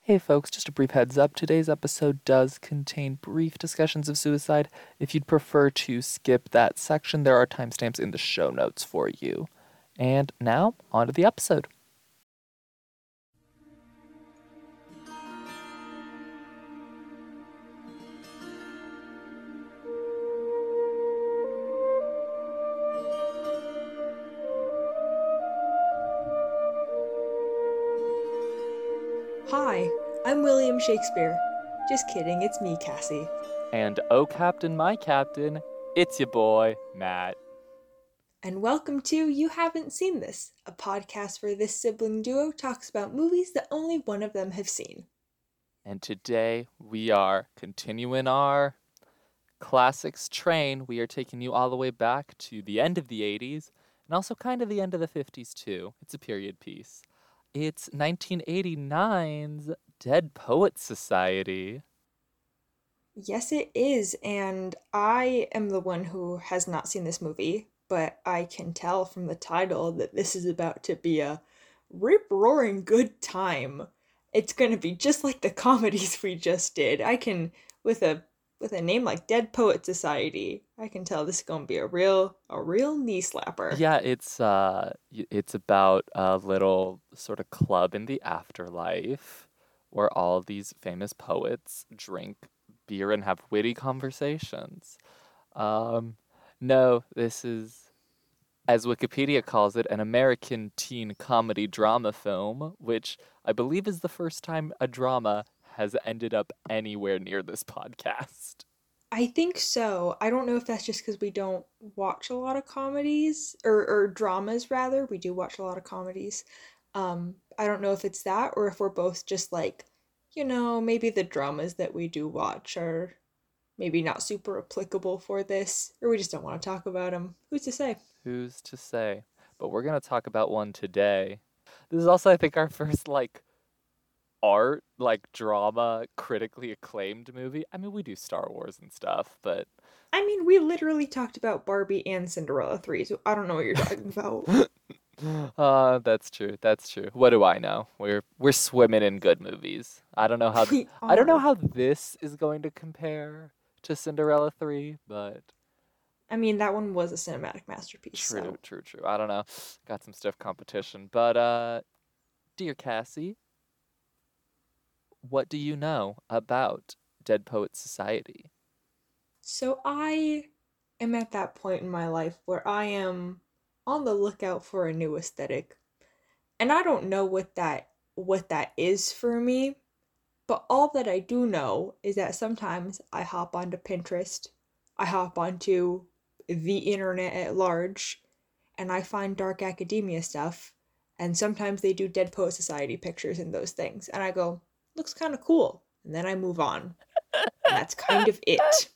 Hey folks, just a brief heads up. Today's episode does contain brief discussions of suicide. If you'd prefer to skip that section, there are timestamps in the show notes for you. And now, on to the episode. Hi, I'm William Shakespeare. Just kidding, it's me, Cassie. And oh, Captain, my Captain, it's your boy, Matt. And welcome to You Haven't Seen This, a podcast where this sibling duo talks about movies that only one of them have seen. And today we are continuing our classics train. We are taking you all the way back to the end of the 80s and also kind of the end of the 50s, too. It's a period piece. It's 1989's Dead Poets Society. Yes, it is, and I am the one who has not seen this movie, but I can tell from the title that this is about to be a rip-roaring good time. It's gonna be just like the comedies we just did. With a name like Dead Poet Society, I can tell this is gonna be a real knee slapper. Yeah, it's about a little sort of club in the afterlife where all these famous poets drink beer and have witty conversations. Um, no, this is, as Wikipedia calls it, an American teen comedy drama film, which I believe is the first time a drama has ended up anywhere near this podcast. I think so. I don't know if that's just because we don't watch a lot of comedies or dramas rather. We do watch a lot of comedies. I don't know if it's that or if we're both just like, maybe the dramas that we do watch are maybe not super applicable for this, or we just don't want to talk about them. Who's to say? Who's to say? But we're gonna talk about one today. This is also, I think, our first art, drama, critically acclaimed movie. I mean, we do Star Wars and stuff, but I mean, we literally talked about Barbie and Cinderella 3, so I don't know what you're talking about. that's true. That's true. What do I know? We're swimming in good movies. We I don't know are. how this is going to compare to Cinderella 3, but I mean, that one was a cinematic masterpiece, true, so. true, true. I don't know. Got some stiff competition. But dear Cassie, what do you know about Dead Poets Society? So I am at that point in my life where I am on the lookout for a new aesthetic. And I don't know what that is for me, but all that I do know is that sometimes I hop onto Pinterest, I hop onto the internet at large, and I find dark academia stuff, and sometimes they do Dead Poet Society pictures and those things, and I go, looks kind of cool, and then I move on. And that's kind of it.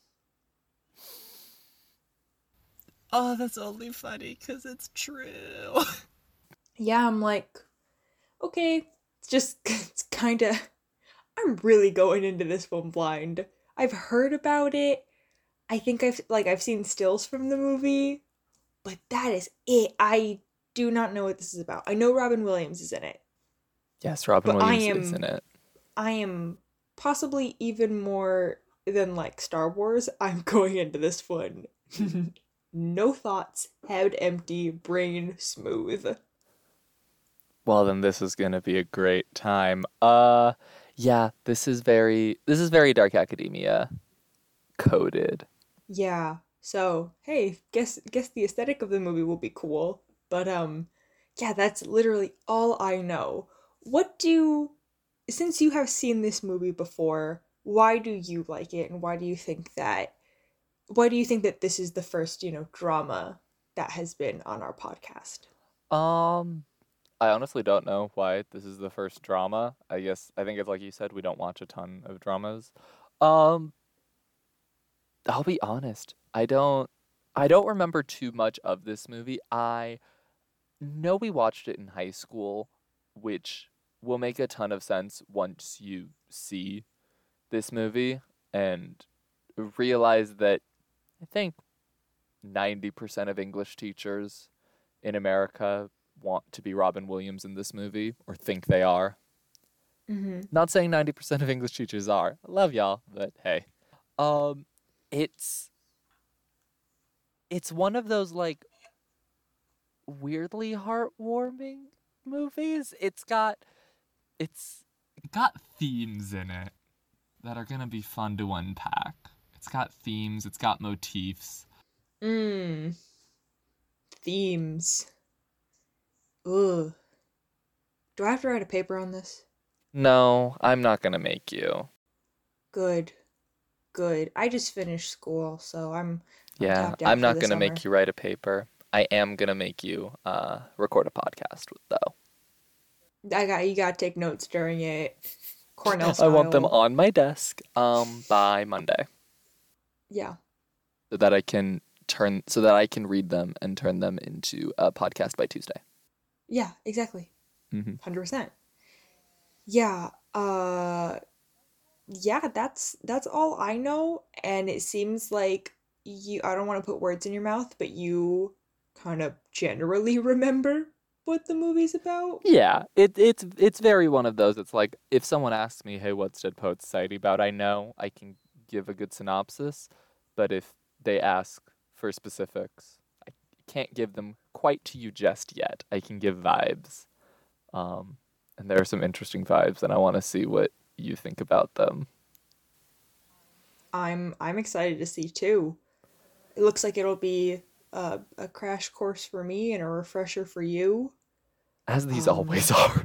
Oh, that's only funny because it's true. Yeah, I'm like, okay, it's just, it's kind of, I'm really going into this one blind. I've heard about it. I think I've seen stills from the movie, but that is it. I do not know what this is about. I know Robin Williams is in it, Yes, Robin but I Williams is in am it. I am possibly even more than like Star Wars. I'm going into this one. No thoughts, head empty, brain smooth. Well, then this is gonna be a great time. Yeah, this is very Dark Academia coded. Yeah. So, hey, guess the aesthetic of the movie will be cool. But yeah, that's literally all I know. What do Since you have seen this movie before, why do you like it and why do you think that this is the first, drama that has been on our podcast? Um, I honestly don't know why this is the first drama. I think it's like you said, we don't watch a ton of dramas. Um, I'll be honest. I don't remember too much of this movie. I know we watched it in high school, which will make a ton of sense once you see this movie and realize that I think 90% of English teachers in America want to be Robin Williams in this movie or think they are. Mm-hmm. Not saying 90% of English teachers are. I love y'all, but hey. Um, it's one of those like weirdly heartwarming movies. It's got themes in it that are gonna be fun to unpack. It's got themes, it's got motifs. Themes. Ugh. Do I have to write a paper on this? No, I'm not gonna make you. Good. Good. I just finished school, so I'm Yeah, tapped out I'm for not the gonna summer. make you write a paper. I am gonna make you record a podcast though. You gotta take notes during it. Cornell I want them style. on my desk by Monday Yeah. so that I can read them and turn them into a podcast by Tuesday. Yeah, exactly. Mm-hmm. 100%. Yeah, yeah, that's all I know, and it seems like I don't want to put words in your mouth, but you kind of generally remember what the movie's about. Yeah, it's very one of those. It's like if someone asks me, "Hey, what's Dead Poet Society about?" I know I can give a good synopsis, but if they ask for specifics, I can't give them quite to you just yet. I can give vibes, and there are some interesting vibes, and I want to see what you think about them. I'm excited to see too. It looks like it'll be a crash course for me and a refresher for you. As these Um, always are.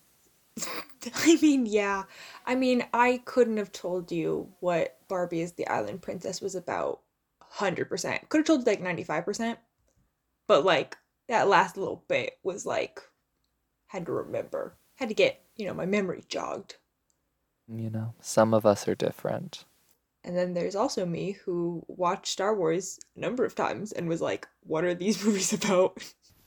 I mean, yeah. I mean, I couldn't have told you what Barbie is the Island Princess was about 100%. Could have told you like 95%, but like that last little bit was like had to remember. Had to get, my memory jogged. Some of us are different. And then there's also me who watched Star Wars a number of times and was like, what are these movies about?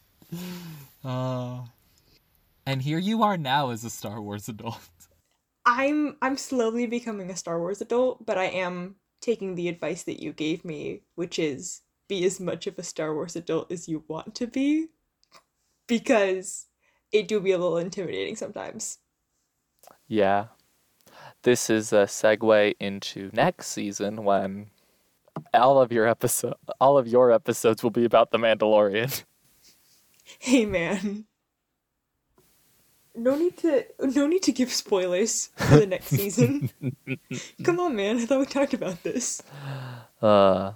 Uh, and here you are now as a Star Wars adult. I'm slowly becoming a Star Wars adult, but I am taking the advice that you gave me, which is be as much of a Star Wars adult as you want to be, because it do be a little intimidating sometimes. Yeah. This is a segue into next season when all of your episodes will be about the Mandalorian. Hey man, no need to give spoilers for the next season. Come on, man. I thought we talked about this. Uh,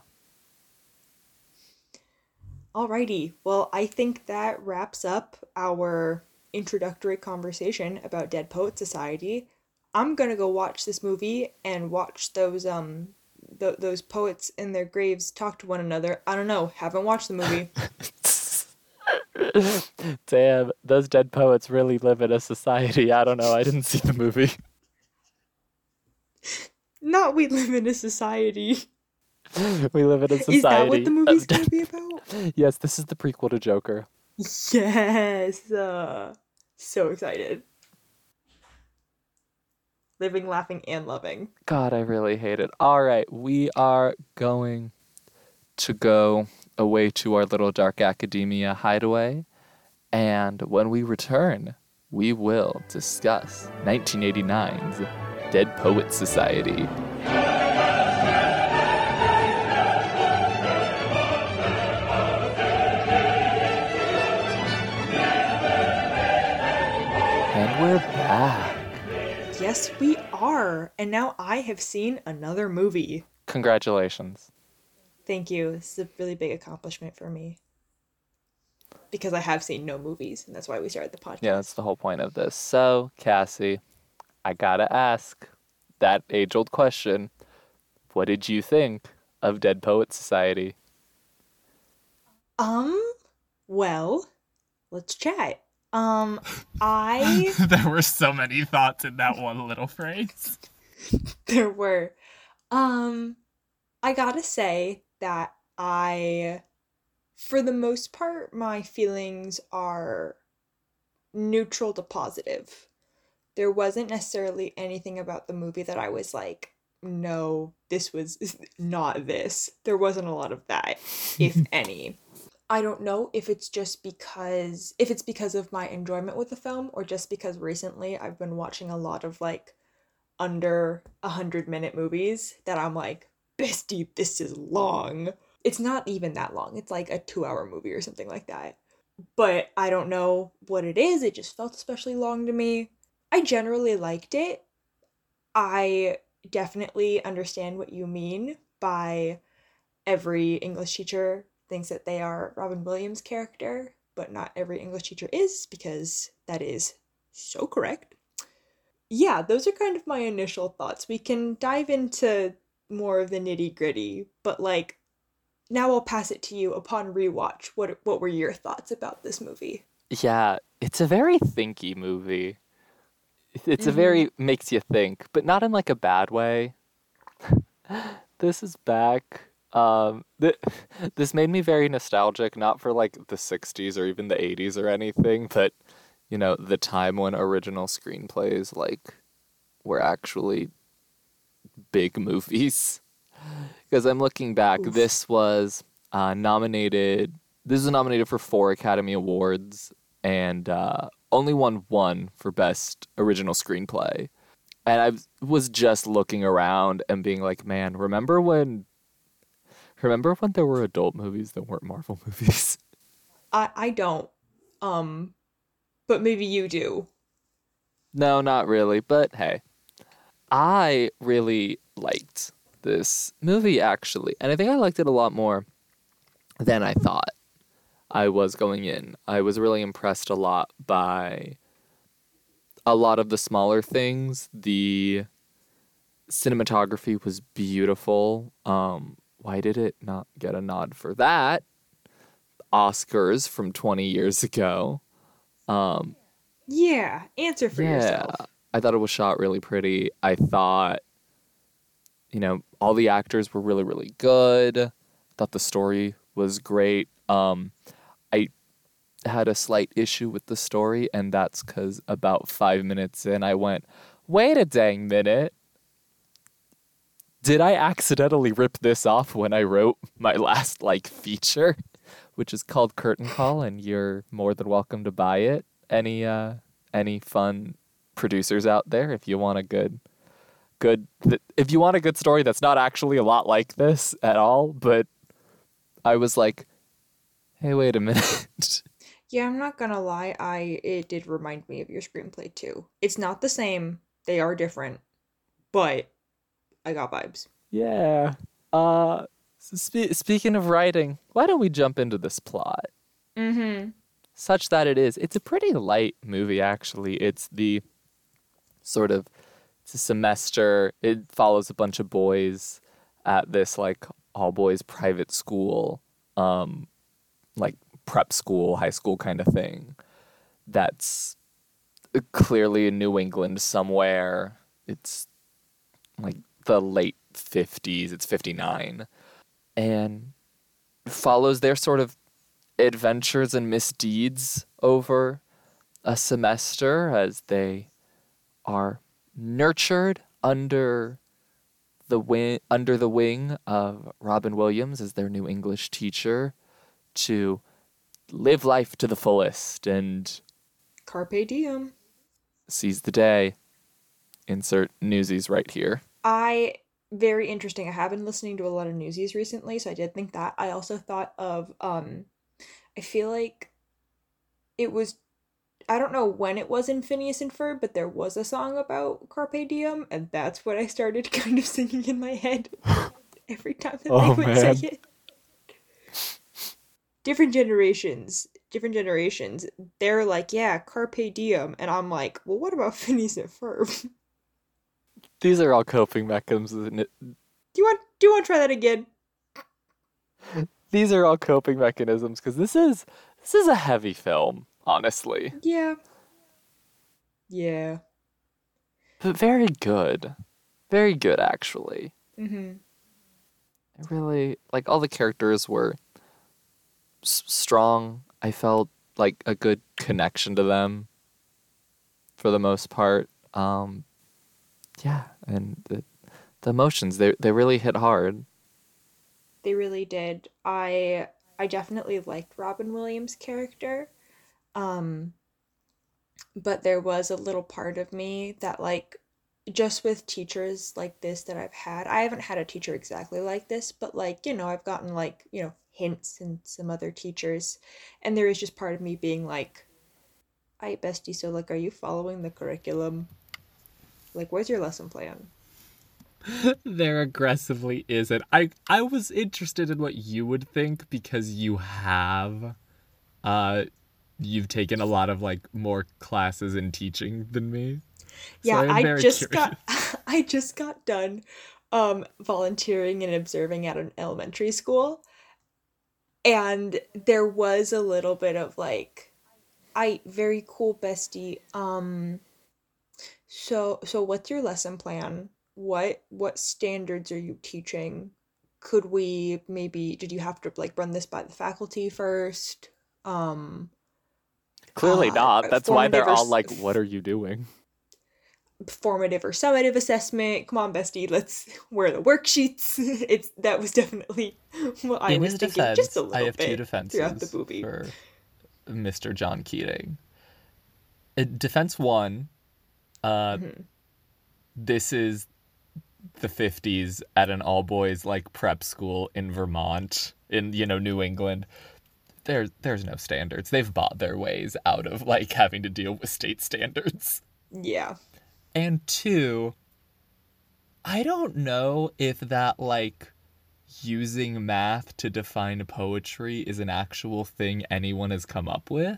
Alrighty. Well, I think that wraps up our introductory conversation about Dead Poet Society. I'm gonna go watch this movie and watch those poets in their graves talk to one another. I don't know. Haven't watched the movie. Damn, those dead poets really live in a society. I don't know. I didn't see the movie. Not we live in a society. We live in a society. Is that what the movie's gonna be about? Yes, this is the prequel to Joker. Yes. So excited. Living, laughing, and loving. God, I really hate it. All right, we are going to go away to our little dark academia hideaway. And when we return, we will discuss 1989's Dead Poets Society. And we're back. Yes, we are. And now I have seen another movie. Congratulations. Thank you. This is a really big accomplishment for me. Because I have seen no movies, and that's why we started the podcast. Yeah, that's the whole point of this. So, Cassie, I gotta ask that age-old question. What did you think of Dead Poets Society? Well, let's chat. I There were so many thoughts in that one little phrase. There were. I gotta say that for the most part, my feelings are neutral to positive. There wasn't necessarily anything about the movie that I was like, no, this was not this. There wasn't a lot of that, if any. I don't know if it's because of my enjoyment with the film or just because recently I've been watching a lot of like under 100-minute movies that I'm like, bestie, this is long. It's not even that long. It's like a 2-hour movie or something like that. But I don't know what it is. It just felt especially long to me. I generally liked it. I definitely understand what you mean by every English teacher thinks that they are Robin Williams' character, but not every English teacher is, because that is so correct. Yeah, those are kind of my initial thoughts. We can dive into more of the nitty gritty, but like now I'll pass it to you upon rewatch. What were your thoughts about this movie? Yeah, it's a very thinky movie. It's a Mm-hmm. very makes you think, but not in like a bad way. This is back. This made me very nostalgic, not for like the 60s or even the 80s or anything, but the time when original screenplays like were actually big movies. Because I'm looking back, Oof. nominated. This was nominated for 4 Academy Awards and only won one for Best Original Screenplay. And I was just looking around and being like, man, remember when there were adult movies that weren't Marvel movies? I don't. Um, but maybe you do. No, not really. But hey, I really liked this movie actually, and I think I liked it a lot more than I thought I was going in. I was really impressed a lot by a lot of the smaller things. The cinematography was beautiful. Why did it not get a nod for that? Oscars from 20 years ago. Um, Yeah, answer for yeah, yourself. I thought it was shot really pretty. I thought, all the actors were really, really good. Thought the story was great. I had a slight issue with the story, and that's because about 5 minutes in, I went, wait a dang minute. Did I accidentally rip this off when I wrote my last like feature, which is called Curtain Call, and you're more than welcome to buy it. Any fun producers out there, if you want a if you want a good story that's not actually a lot like this at all, but I was like, hey, wait a minute. Yeah, I'm not gonna lie, I it did remind me of your screenplay too. It's not the same, they are different, but I got vibes. Yeah. Speaking of writing, why don't we jump into this plot? Mm-hmm. Such that it's a pretty light movie actually. Sort of it's a semester. It follows a bunch of boys at this like all boys private school, um, like prep school, high school kind of thing. That's clearly in New England somewhere. It's like the late 50s. It's 59, and follows their sort of adventures and misdeeds over a semester as they are nurtured under the wing of Robin Williams as their new English teacher to live life to the fullest and Carpe diem. seize the day. Insert newsies right here. I very interesting. I have been listening to a lot of newsies recently, so I did think that. I also thought of I feel like it was I don't know when it was in Phineas and Ferb, but there was a song about Carpe Diem, and that's what I started kind of singing in my head every time that they Oh would say man. it. Different generations, they're like, yeah, Carpe Diem, and I'm like, well, what about Phineas and Ferb? These are all coping mechanisms. Do you want to try that again? These are all coping mechanisms because this is a heavy film, honestly, Yeah. Yeah. but very good actually. Mm-hmm. I really like all the characters were strong. I felt like a good connection to them for the most part. Yeah, and the emotions they really hit hard. They really did. I I definitely liked Robin Williams' character. Um, but there was a little part of me that like just with teachers like this that I've had. I haven't had a teacher exactly like this, but like, I've gotten like, hints and some other teachers. And there is just part of me being like, "Hi, bestie, so like are you following the curriculum? Like where's your lesson plan?" There aggressively isn't. I was interested in what you would think because uh you've taken a lot of like more classes in teaching than me. So Yeah, I am I very just curious. got I just got done volunteering and observing at an elementary school, and there was a little bit of like, I very cool bestie. So what's your lesson plan? What standards are you teaching? Could we maybe did you have to like run this by the faculty first? Um Clearly not. That's why they're formative all like, "What are you doing?" formative or summative assessment. Come on, bestie, let's where are the worksheets? It's that was definitely what I In was his thinking just a defense, I little have two bit throughout the defenses movie. for Mr. John Keating. Defense one, uh, Hmm. this is the 50s at an all boys like prep school in Vermont, in, New England. There's no standards. They've bought their ways out of like having to deal with state standards. Yeah. And two, I don't know if that like using math to define poetry is an actual thing anyone has come up with,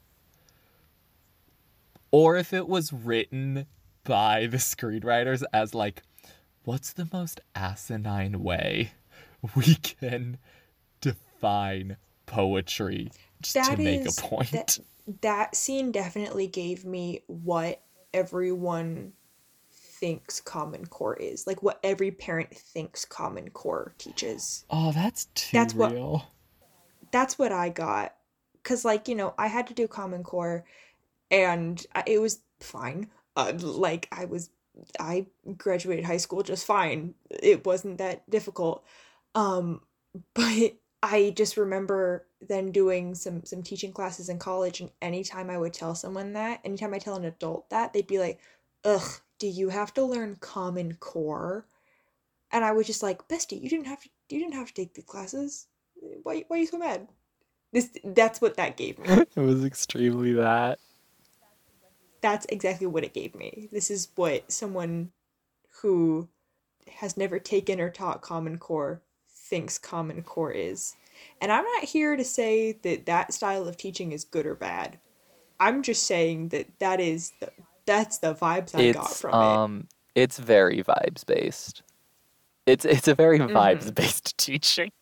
or if it was written by the screenwriters as like, what's the most asinine way we can define poetry just to That make a is that point? that scene definitely gave me what everyone thinks Common Core is. Like what every parent thinks Common Core teaches. Oh, that's too That's what real. that's what I got. Cause like, I had to do Common Core and it was fine. Like I graduated high school just fine. It wasn't that difficult. Um, but I just remember then doing some teaching classes in college, and anytime I would tell someone that, anytime I tell an adult that, they'd be like, "Ugh, do you have to learn Common Core?" And I was just like, "Bestie, you didn't have to take the classes. Why are you so mad?" That's what that gave me. It was extremely that. That's exactly what it gave me. This is what someone who has never taken or taught Common Core thinks Common Core is. And I'm not here to say that that style of teaching is good or bad. I'm just saying that that's the vibes I got It's from it. um it's very vibes based. It's a very Hmm. vibes based teaching.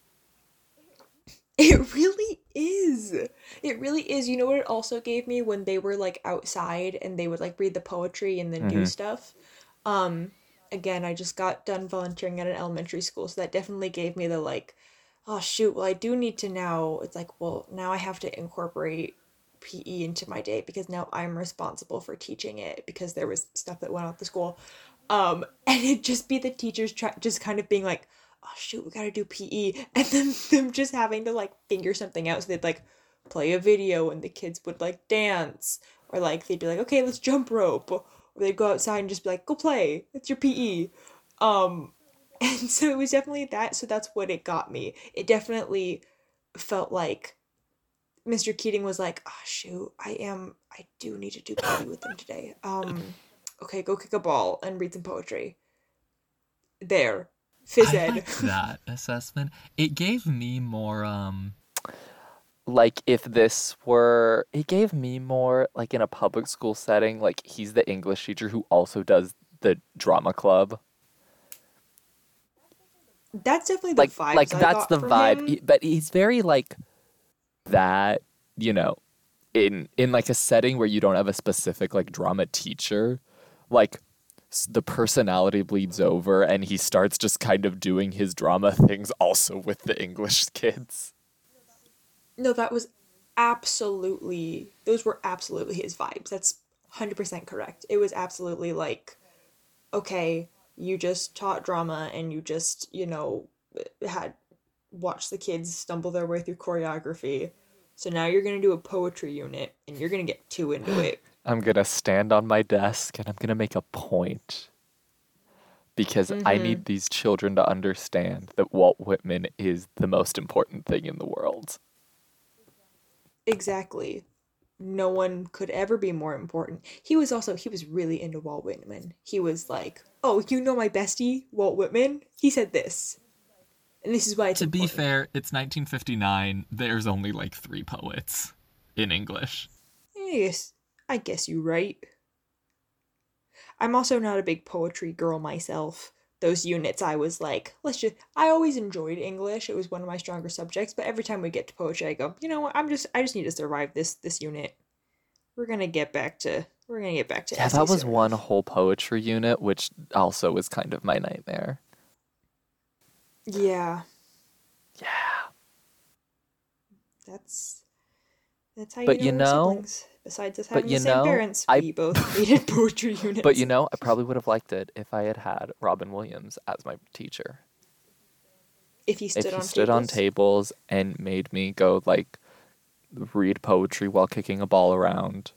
It really is. It really is. You know what it also gave me when they were like outside and they would like read the poetry and then do Hmm. stuff? Um, Again, I just got done volunteering at an elementary school, so that definitely gave me the like, oh shoot, well I do need to now. It's like, well, now I have to incorporate PE into my day because now I'm responsible for teaching it because there was stuff that went off the school. And it'd just be the teachers just kind of being like, oh shoot, we gotta do PE, and then them just having to like figure something out. So they'd like play a video and the kids would like dance, or like they'd be like, okay, let's jump rope, or they'd go outside and just be like, go play, it's your PE. Um, and so it was definitely that. So that's what it got me. It definitely felt like Mr. Keating was like, oh shoot, I do need to do PE with them today. Okay, go kick a ball and read some poetry. There. Phys I ed. liked that assessment. It gave me more Like if this were, it gave me more like in a public school setting, like he's the English teacher who also does the drama club. That's definitely the Like vibes I that's got the from vibe. him. But he's very like that, you know, in like a setting where you don't have a specific like drama teacher, like the personality bleeds over and he starts just kind of doing his drama things also with the English kids. No, that was absolutely, those were absolutely his vibes. That's 100% correct. It was absolutely like, okay, you just taught drama and you just, had watch the kids stumble their way through choreography. So now you're gonna do a poetry unit, and you're gonna get too into it. I'm gonna stand on my desk and I'm gonna make a point because I Mm-hmm. need these children to understand that Walt Whitman is the most important thing in the world. Exactly. No one could ever be more important. He was really into Walt Whitman. He was like, "Oh, you know my bestie, Walt Whitman? He said this, and this is why it's To be important." fair, it's 1959. There's only like 3 poets in English. Yes, I guess you're right. I'm also not a big poetry girl myself. Those units, I was like, I always enjoyed English. It was one of my stronger subjects, but every time we get to poetry, I go, you know what? I just need to survive this unit. We're gonna get back to Yeah, essay that was soon. one whole poetry unit, which also was kind of my nightmare. Yeah, Yeah. that's that's how you But know you we're know, siblings. Besides us but having the you same know, parents, I we both hated poetry but you units. know, I probably would have liked it if I had had Robin Williams as my teacher. If he If stood he on stood on tables, tables and made me go like read poetry while kicking a ball around.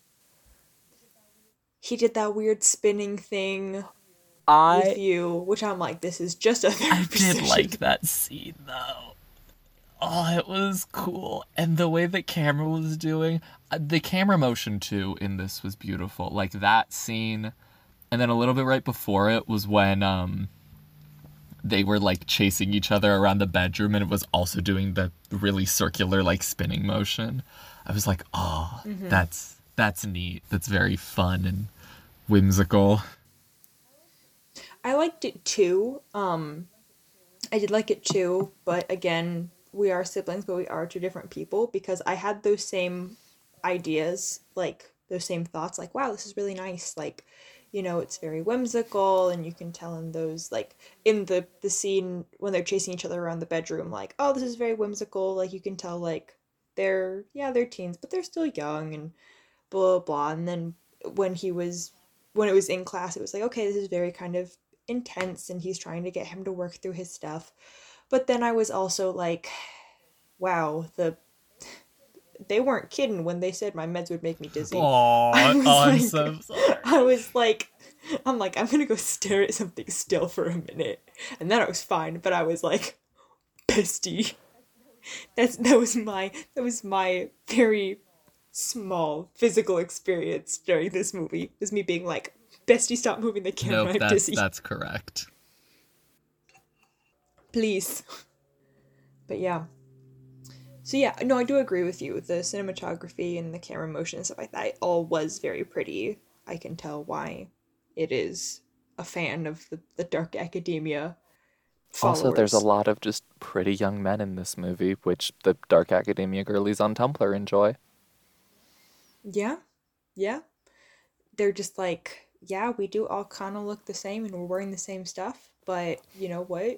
he did that weird spinning thing with I you, which I'm like, this is just a I therapy did session. like that scene though. Oh, it was cool. And the way the camera was doing, the camera motion too in this was beautiful. Like that scene, and then a little bit right before it was when they were like chasing each other around the bedroom and it was also doing the really circular like spinning motion. I was like, "Oh, Hmm. that's neat. That's very fun and whimsical." I liked it too. I did like it too, but again, we are siblings, but we are two different people because I had those same ideas, like those same thoughts, like, wow, this is really nice. Like, it's very whimsical, and you can tell in those, like, in the scene when they're chasing each other around the bedroom, like, oh, this is very whimsical. Like, you can tell, like, they're teens, but they're still young, and blah, blah, blah. And then when he was, when it was in class, it was like, okay, this is very kind of intense, and he's trying to get him to work through his stuff. But then I was also like, wow, they weren't kidding when they said my meds would make me dizzy. I Oh, was I'm like, so sorry. I was like, I'm like, I'm gonna go stare at something still for a minute, and then I was fine. But I was like, bestie, that was my very small physical experience during this movie. Was me being like, bestie, stop moving the camera, Nope, I'm dizzy, that's correct. please. But yeah, so yeah, no, I do agree with you. The cinematography and the camera motion and stuff like that all was very pretty. I can tell why it is a fan of the Dark Academia also there's a followers. lot of just pretty young men in this movie, which the Dark Academia girlies on Tumblr enjoy. Yeah, yeah. They're just like, yeah, we do all kind of look the same and we're wearing the same stuff, but you know what?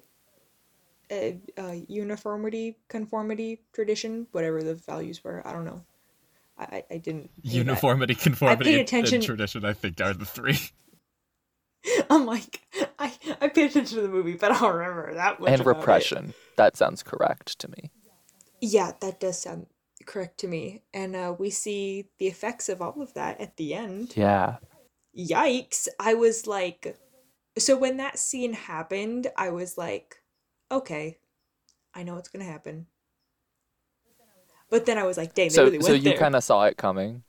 Uniformity, conformity, tradition, whatever the values were. I don't know. I didn't pay that. Uniformity, I conformity, paid and attention. tradition, I think, are the three. I'm like, I paid attention to the movie, but I don't remember that much And about it. repression. That sounds correct to me. Yeah, that does sound correct to me. And we see the effects of all of that at the end. Yeah. Yikes. I was like, so when that scene happened, I was like, okay, I know what's going to happen. But then I was like, dang, they So really so went you there. kind of saw it coming.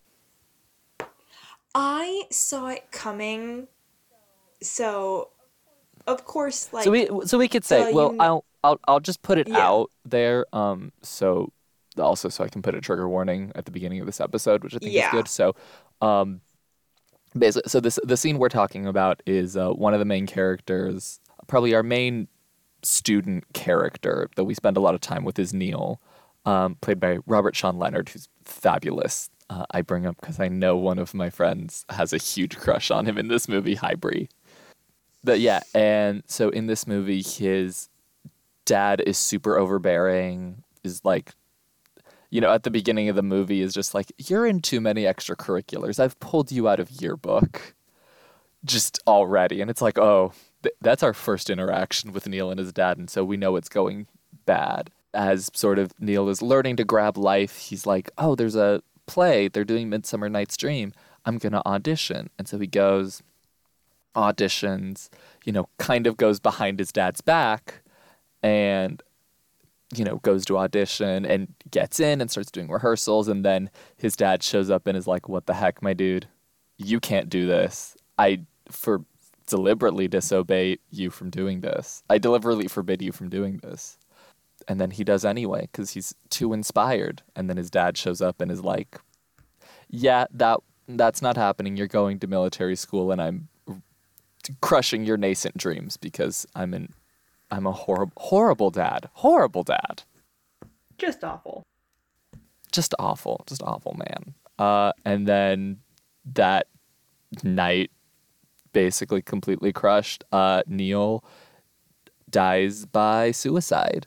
I saw it coming. So, of course, So like, we could say, the, well, I'll just put it yeah, out there. So also so I can put a trigger warning at the beginning of this episode, which I think is yeah, good. So, um, basically, so the scene we're talking about is one of the main characters, probably our main student character that we spend a lot of time with is Neil, played by Robert Sean Leonard, who's fabulous. I bring up because I know one of my friends has a huge crush on him in this movie, Hi Bree. But yeah, and so in this movie, his dad is super overbearing, is like, at the beginning of the movie is just like, you're in too many extracurriculars. I've pulled you out of yearbook just already. And it's like, oh, that's our first interaction with Neil and his dad. And so we know it's going bad. as sort of Neil is learning to grab life, he's like, oh, there's a play. They're doing Midsummer Night's Dream. I'm going to audition. And so he goes, auditions, kind of goes behind his dad's back and, goes to audition and gets in and starts doing rehearsals. And then his dad shows up and is like, what the heck, my dude? You can't do this. Deliberately disobey you from doing this. I deliberately forbid you from doing this. And then he does anyway because he's too inspired. And then his dad shows up and is like, yeah, that's not happening. You're going to military school and I'm crushing your nascent dreams because I'm a horrible dad. Horrible dad. Just awful. Just awful, man. And then that night, basically completely crushed, Neil dies by suicide.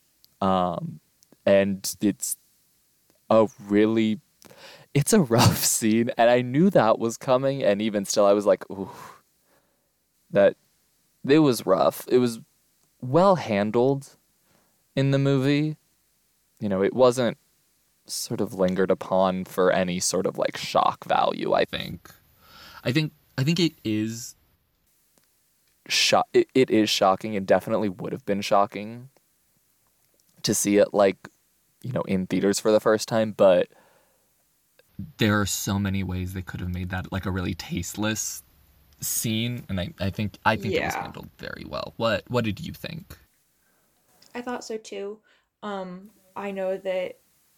And it's a rough scene, and I knew that was coming, and even still I was like, ooh, that it was rough. It was well handled in the movie. It wasn't sort of lingered upon for any sort of like shock value, I think. I think it is it is shocking and definitely would have been shocking to see it in theaters for the first time, but there are so many ways they could have made that like a really tasteless scene, and I think it was handled very well. What did you think? I thought so too. I know that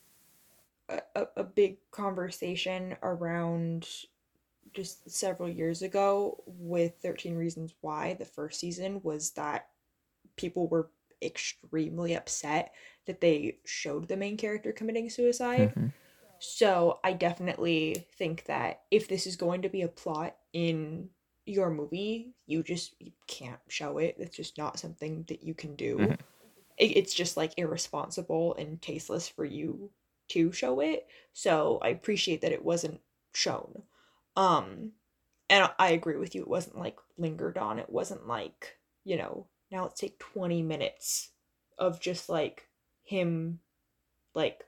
a big conversation around just several years ago with 13 Reasons Why, the first season, was that people were extremely upset that they showed the main character committing suicide. Mm-hmm. So I definitely think that if this is going to be a plot in your movie, you can't show it. It's just not something that you can do. Mm-hmm. It's just like irresponsible and tasteless for you to show it. So I appreciate that it wasn't shown. And I agree with you. It wasn't like lingered on. It wasn't like, now let's take 20 minutes of just like him, like,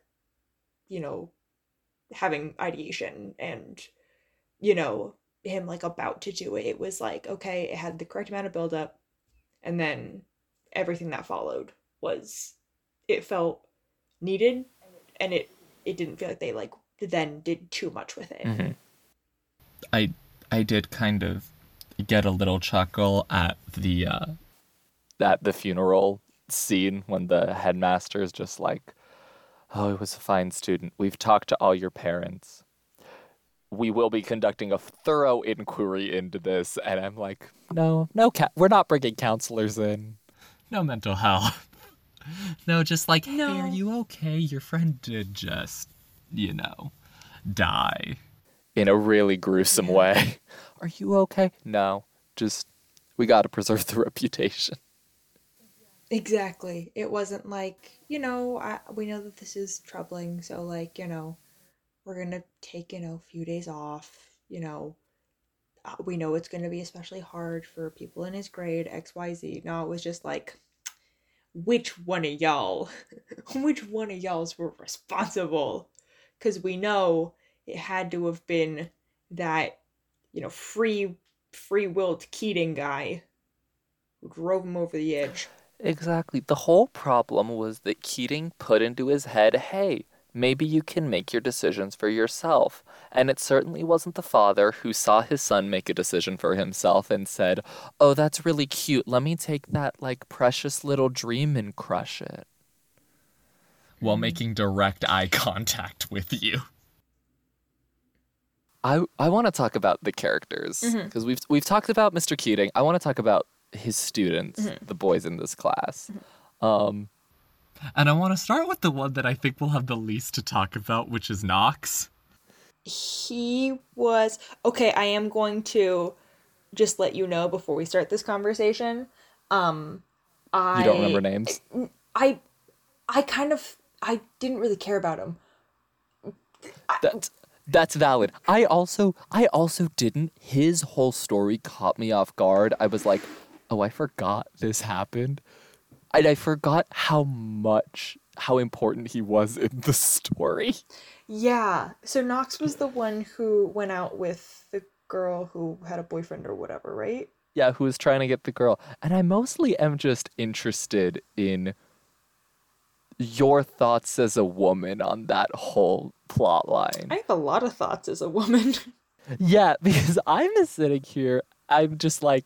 having ideation and, him like about to do it. It was like, okay, it had the correct amount of buildup, and then everything that followed it felt needed, and it didn't feel like they like then did too much with it. Mm-hmm. I did kind of get a little chuckle at the funeral scene when the headmaster is just like, oh, he was a fine student. We've talked to all your parents. We will be conducting a thorough inquiry into this. And I'm like, no, we're not bringing counselors in. No mental health. No, just like, no. Hey, are you okay? Your friend did just, die. In a really gruesome way. Are you okay? No, just, we got to preserve the reputation. Exactly. It wasn't like, we know that this is troubling, so like, we're gonna take, a few days off, we know it's gonna be especially hard for people in his grade, XYZ. No, it was just like, which one of y'all's were responsible? Because we know it had to have been that, free-willed Keating guy who drove him over the edge. Exactly. The whole problem was that Keating put into his head, hey, maybe you can make your decisions for yourself. And it certainly wasn't the father who saw his son make a decision for himself and said, oh, that's really cute. Let me take that, like, precious little dream and crush it. While making direct eye contact with you. I want to talk about the characters, because we've talked about Mr. Keating. I want to talk about his students, the boys in this class. And I want to start with the one that I think we'll have the least to talk about, which is Knox. He was... Okay, I am going to just let you know before we start this conversation. You don't remember names? I didn't really care about him. That's valid. I also didn't. His whole story caught me off guard. I was like, oh, I forgot this happened. And I forgot how much how important he was in the story. Yeah. So Knox was the one who went out with the girl who had a boyfriend or whatever, right? Yeah, who was trying to get the girl. And I mostly am just interested in your thoughts as a woman on that whole plot line. I have a lot of thoughts as a woman. Yeah, because I'm sitting here, I'm just like,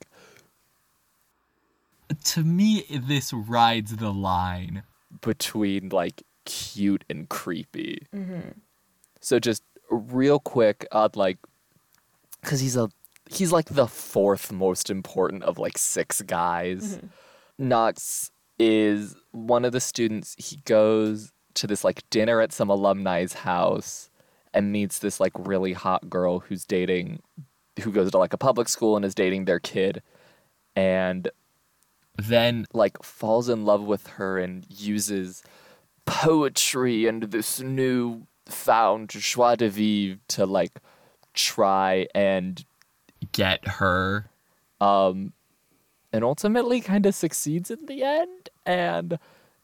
To me, this rides the line between like cute and creepy. So just real quick on like, because he's like the fourth most important of like six guys. Knox is one of the students. He goes to this like dinner at some alumni's house and meets this like really hot girl who goes to like a public school and is dating their kid, and then like falls in love with her and uses poetry and this new found joie de vivre to like try and get her. and ultimately kind of succeeds in the end. And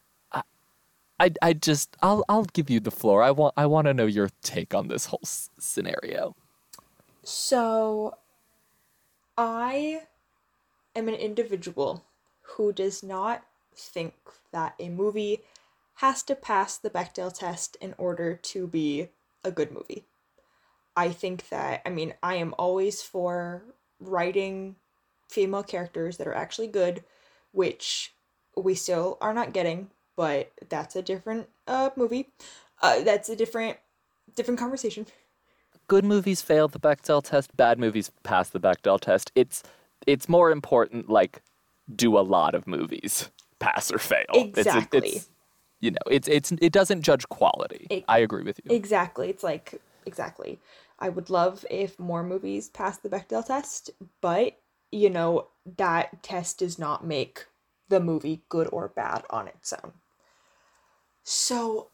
I'll give you the floor. I want to know your take on this whole scenario. So, I am an individual who does not think that a movie has to pass the Bechdel test in order to be a good movie. I think that, I am always for writing female characters that are actually good, which we still are not getting, but that's a different movie. That's a different conversation. Good movies fail the Bechdel test. Bad movies pass the Bechdel test. It's more important, like, do a lot of movies pass or fail. Exactly. It doesn't judge quality. I agree with you. Exactly. It's like, exactly. I would love if more movies pass the Bechdel test, but, that test does not make the movie good or bad on its own. So,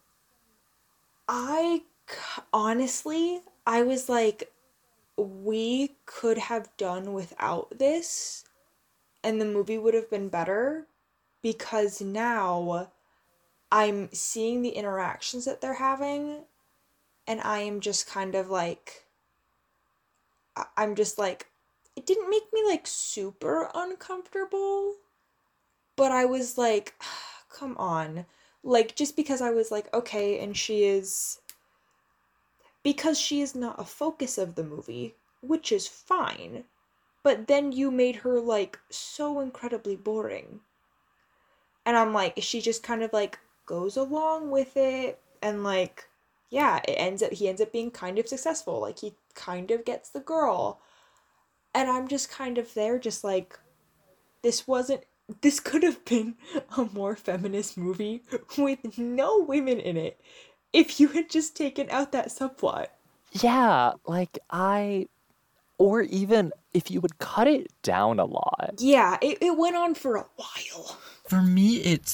honestly, I was like, we could have done without this, and the movie would have been better, because now I'm seeing the interactions that they're having, and I am just kind of like, I'm just like, it didn't make me like super uncomfortable, but I was like, come on. Like, just because I was like, okay, and because she is not a focus of the movie, which is fine, but then you made her like so incredibly boring. And I'm like, she just kind of like goes along with it, and like, yeah, he ends up being kind of successful. Like, he kind of gets the girl. And I'm just kind of there, just like, this could have been a more feminist movie with no women in it if you had just taken out that subplot. Yeah, like or even if you would cut it down a lot. Yeah, it went on for a while. For me, it's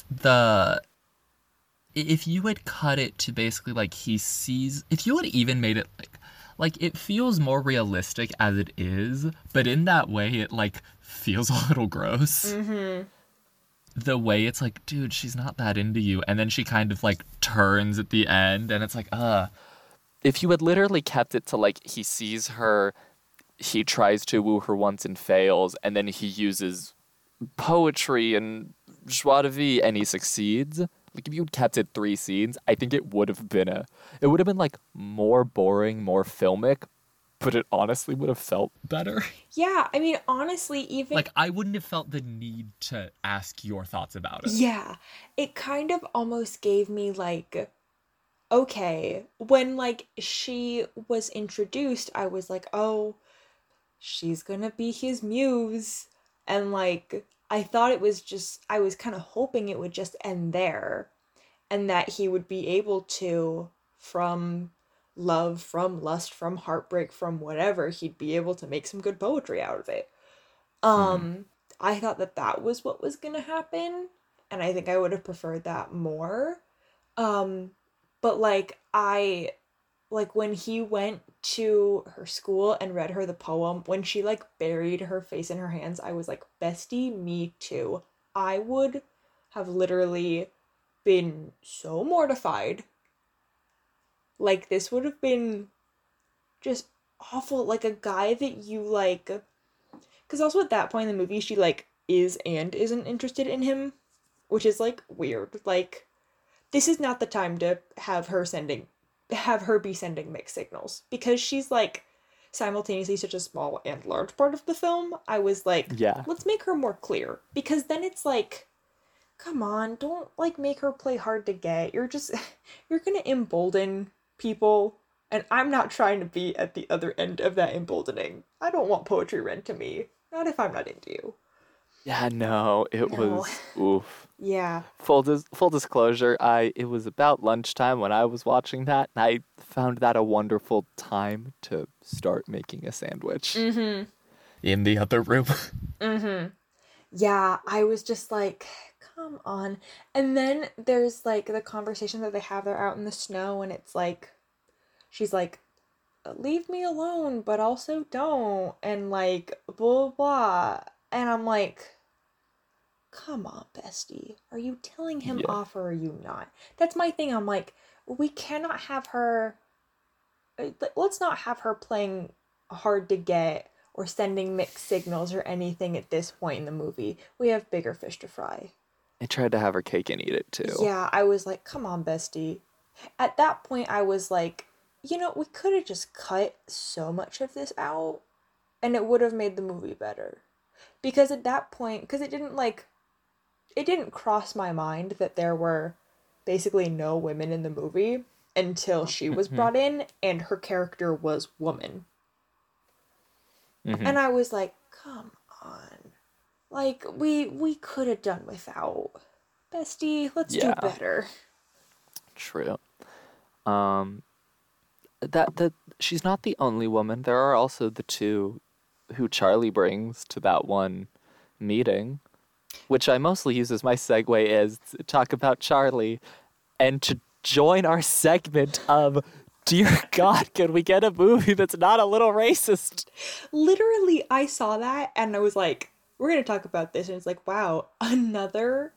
if you had cut it to basically like if you had even made it like it feels more realistic as it is, but in that way it like feels a little gross. The way it's like, dude, she's not that into you, and then she kind of like turns at the end, and it's like, If you had literally kept it to like, he sees her, he tries to woo her once and fails, and then he uses poetry and joie de vivre and he succeeds. Like, if you'd kept it 3 scenes, I think it would have been like more boring, more filmic, but it honestly would have felt better. Yeah, honestly, even like, I wouldn't have felt the need to ask your thoughts about it. Yeah, it kind of almost gave me like, okay, when like she was introduced, I was like, oh, she's gonna be his muse. And like, I thought it was just, I was kind of hoping it would just end there, and that he would be able to, from love, from lust, from heartbreak, from whatever, he'd be able to make some good poetry out of it. I thought that was what was gonna happen, and I think I would have preferred that more. But like, when he went to her school and read her the poem, when she like buried her face in her hands, I was like, bestie, me too. I would have literally been so mortified. Like, this would have been just awful. Like, a guy that you, like... Because also at that point in the movie, she, like, is and isn't interested in him. Which is, like, weird. Like, this is not the time to have her be sending mixed signals. Because she's, like, simultaneously such a small and large part of the film. I was like, Yeah. let's make her more clear. Because then it's like... Come on, don't, like, make her play hard to get. You're gonna embolden people, and I'm not trying to be at the other end of that emboldening. I don't want poetry read to me. Not if I'm not into you. Yeah, no, it was oof. Yeah. Full disclosure, it was about lunchtime when I was watching that, and I found that a wonderful time to start making a sandwich. Mm-hmm. In the other room. Mm-hmm. Yeah, I was just like, come on. And then there's, like, the conversation that they have there out in the snow, and it's like, she's like, leave me alone, but also don't, and, like, blah, blah. And I'm like, come on, bestie. Are you telling him off or are you not? That's my thing. I'm like, we cannot have her... Let's not have her playing hard to get or sending mixed signals or anything at this point in the movie. We have bigger fish to fry. I tried to have her cake and eat it, too. Yeah, I was like, come on, bestie. At that point, I was like, you know, we could have just cut so much of this out, and it would have made the movie better. Because at that point, because it didn't cross my mind that there were basically no women in the movie until she was brought in, and her character was woman. Mm-hmm. And I was like, come on. Like, we could have done without. Bestie, let's do better. True. That she's not the only woman. There are also the two who Charlie brings to that one meeting, which I mostly use as my segue as to talk about Charlie and to join our segment of, dear God, can we get a movie that's not a little racist? Literally, I saw that and I was like, we're going to talk about this. And it's like, wow, another,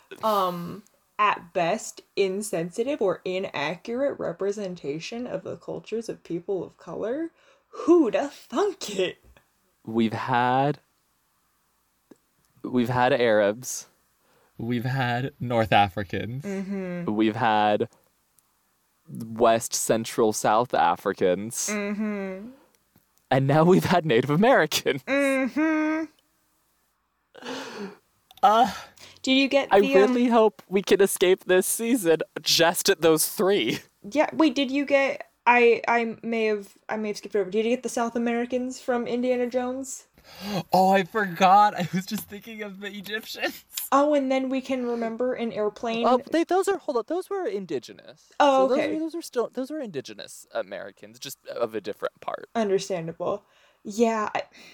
at best, insensitive or inaccurate representation of the cultures of people of color. Who'da thunk it? We've had Arabs. We've had North Africans. Mm-hmm. We've had West, Central, South Africans. Mm-hmm. And now we've had Native American. Mm-hmm. Did you get the... I really hope we can escape this season just at those three. Yeah, wait, did you get... I may have skipped over. Did you get the South Americans from Indiana Jones? Oh, I forgot. I was just thinking of the Egyptians. Oh, and then we can remember an airplane. Those were indigenous. Oh, so okay. Those were indigenous Americans, just of a different part. Understandable. Yeah.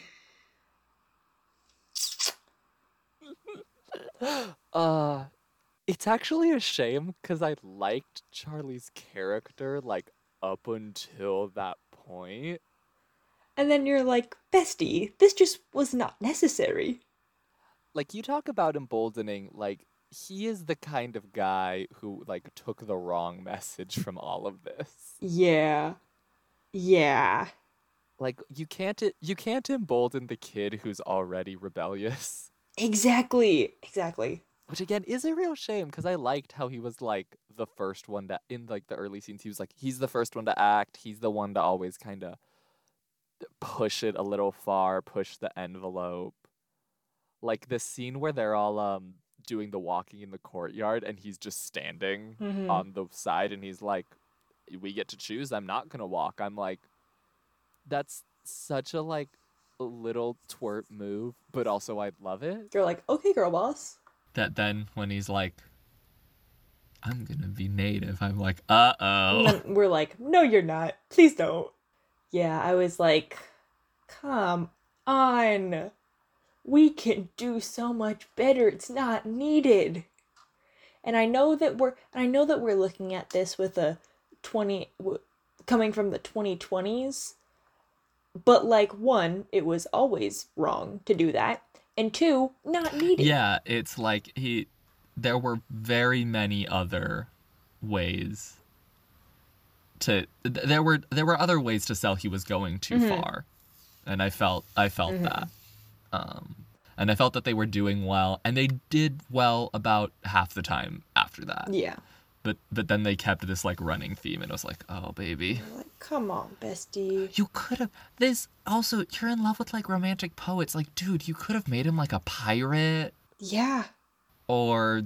It's actually a shame because I liked Charlie's character like up until that point. And then you're like, bestie, this just was not necessary. Like, you talk about emboldening, like, he is the kind of guy who, like, took the wrong message from all of this. Yeah. Yeah. Like, you can't embolden the kid who's already rebellious. Exactly. Which, again, is a real shame, because I liked how he was, like, the first one to, in, like, the early scenes, he was, like, he's the first one to act, he's the one to always kind of push it a little far, push the envelope. Like, the scene where they're all, doing the walking in the courtyard, and he's just standing on the side, and he's like, we get to choose, I'm not gonna walk. I'm like, that's such a, like, little twerp move, but also I love it. You're like, okay, girl boss. That then when he's like, I'm gonna be native, I'm like, uh-oh. And then we're like, no, you're not. Please don't. Yeah, I was like, come on. We can do so much better. It's not needed. And I know that we're looking at this with a coming from the 2020s. But, like, one, it was always wrong to do that. And two, not needed. Yeah, it's like there were very many other ways there were other ways to sell he was going too far, and I felt that, and I felt that they were doing well, and they did well about half the time after that. Yeah. But then they kept this like running theme, and it was like, oh baby, Like, come on, bestie. you could have this. Also, you're in love with like romantic poets. Like, dude, you could have made him like a pirate, Yeah. or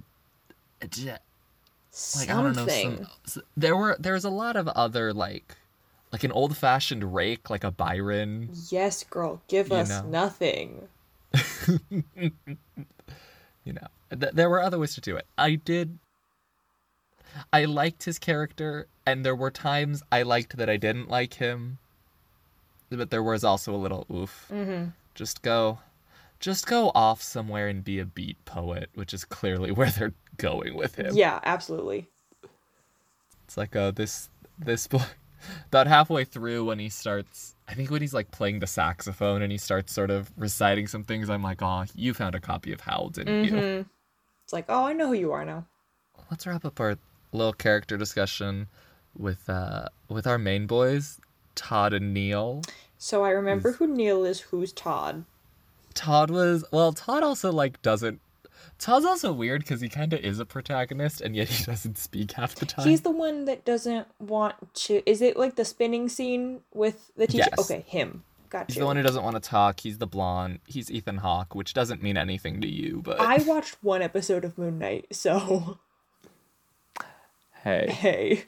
like, I don't know. Something. There's a lot of other like an old fashioned rake, like a Byron. Yes, girl, give You us know. nothing. You know, there were other ways to do it. I liked his character, and there were times I liked that I didn't like him, but there was also a little oof. Just go off somewhere and be a beat poet, which is clearly where they're going with him. Yeah, absolutely. It's like this boy, about halfway through when he starts, I think when he's like playing the saxophone and he starts sort of reciting some things, I'm like, oh, you found a copy of Howl, didn't you? It's like, oh, I know who you are now. Let's wrap up our little character discussion with our main boys, Todd and Neil. So I remember who Neil is, who's Todd. Todd also like doesn't. Todd's also weird because he kind of is a protagonist, and yet he doesn't speak half the time. He's the one that doesn't want to... Is it like the spinning scene with the teacher? Yes. Okay, him. Gotcha. He's the one who doesn't want to talk. He's the blonde. He's Ethan Hawke, which doesn't mean anything to you, but... I watched one episode of Moon Knight, so... Hey, Hey.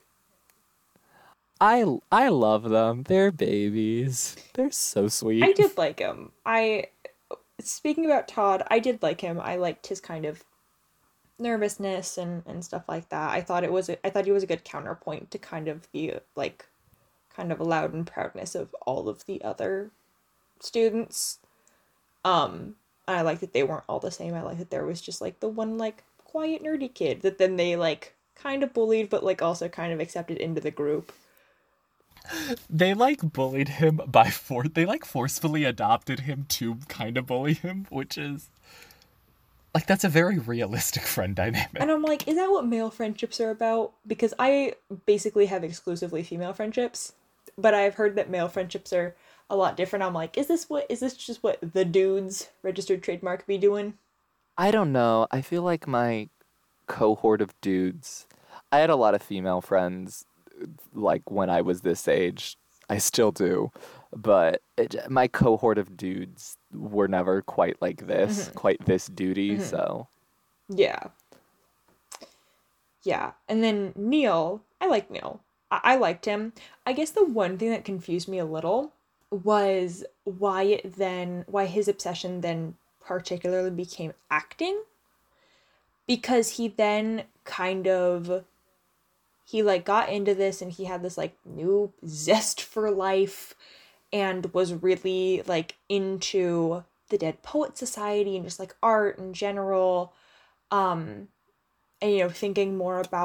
I love them. They're babies. They're so sweet. I did like him. Speaking about Todd, I did like him. I liked his kind of nervousness and stuff like that. I thought he was a good counterpoint to kind of the like kind of loud and proudness of all of the other students. I like that they weren't all the same. I like that there was just like the one like quiet nerdy kid that then they like kind of bullied but like also kind of accepted into the group. They like bullied him they like forcefully adopted him to kind of bully him, which is like, that's a very realistic friend dynamic. And I'm like, is that what male friendships are about? Because I basically have exclusively female friendships, but I've heard that male friendships are a lot different. I'm like, is this just what the dudes registered trademark be doing? I don't know. I feel like my cohort of dudes, I had a lot of female friends like when I was this age. I still do, but my cohort of dudes were never quite like this, quite this duty, so. Yeah. Yeah. And then Neil, I like Neil. I liked him. I guess the one thing that confused me a little was why his obsession then particularly became acting. Because he then kind of, he like got into this and he had this like new zest for life and was really like into the Dead Poet Society and just like art in general. And, thinking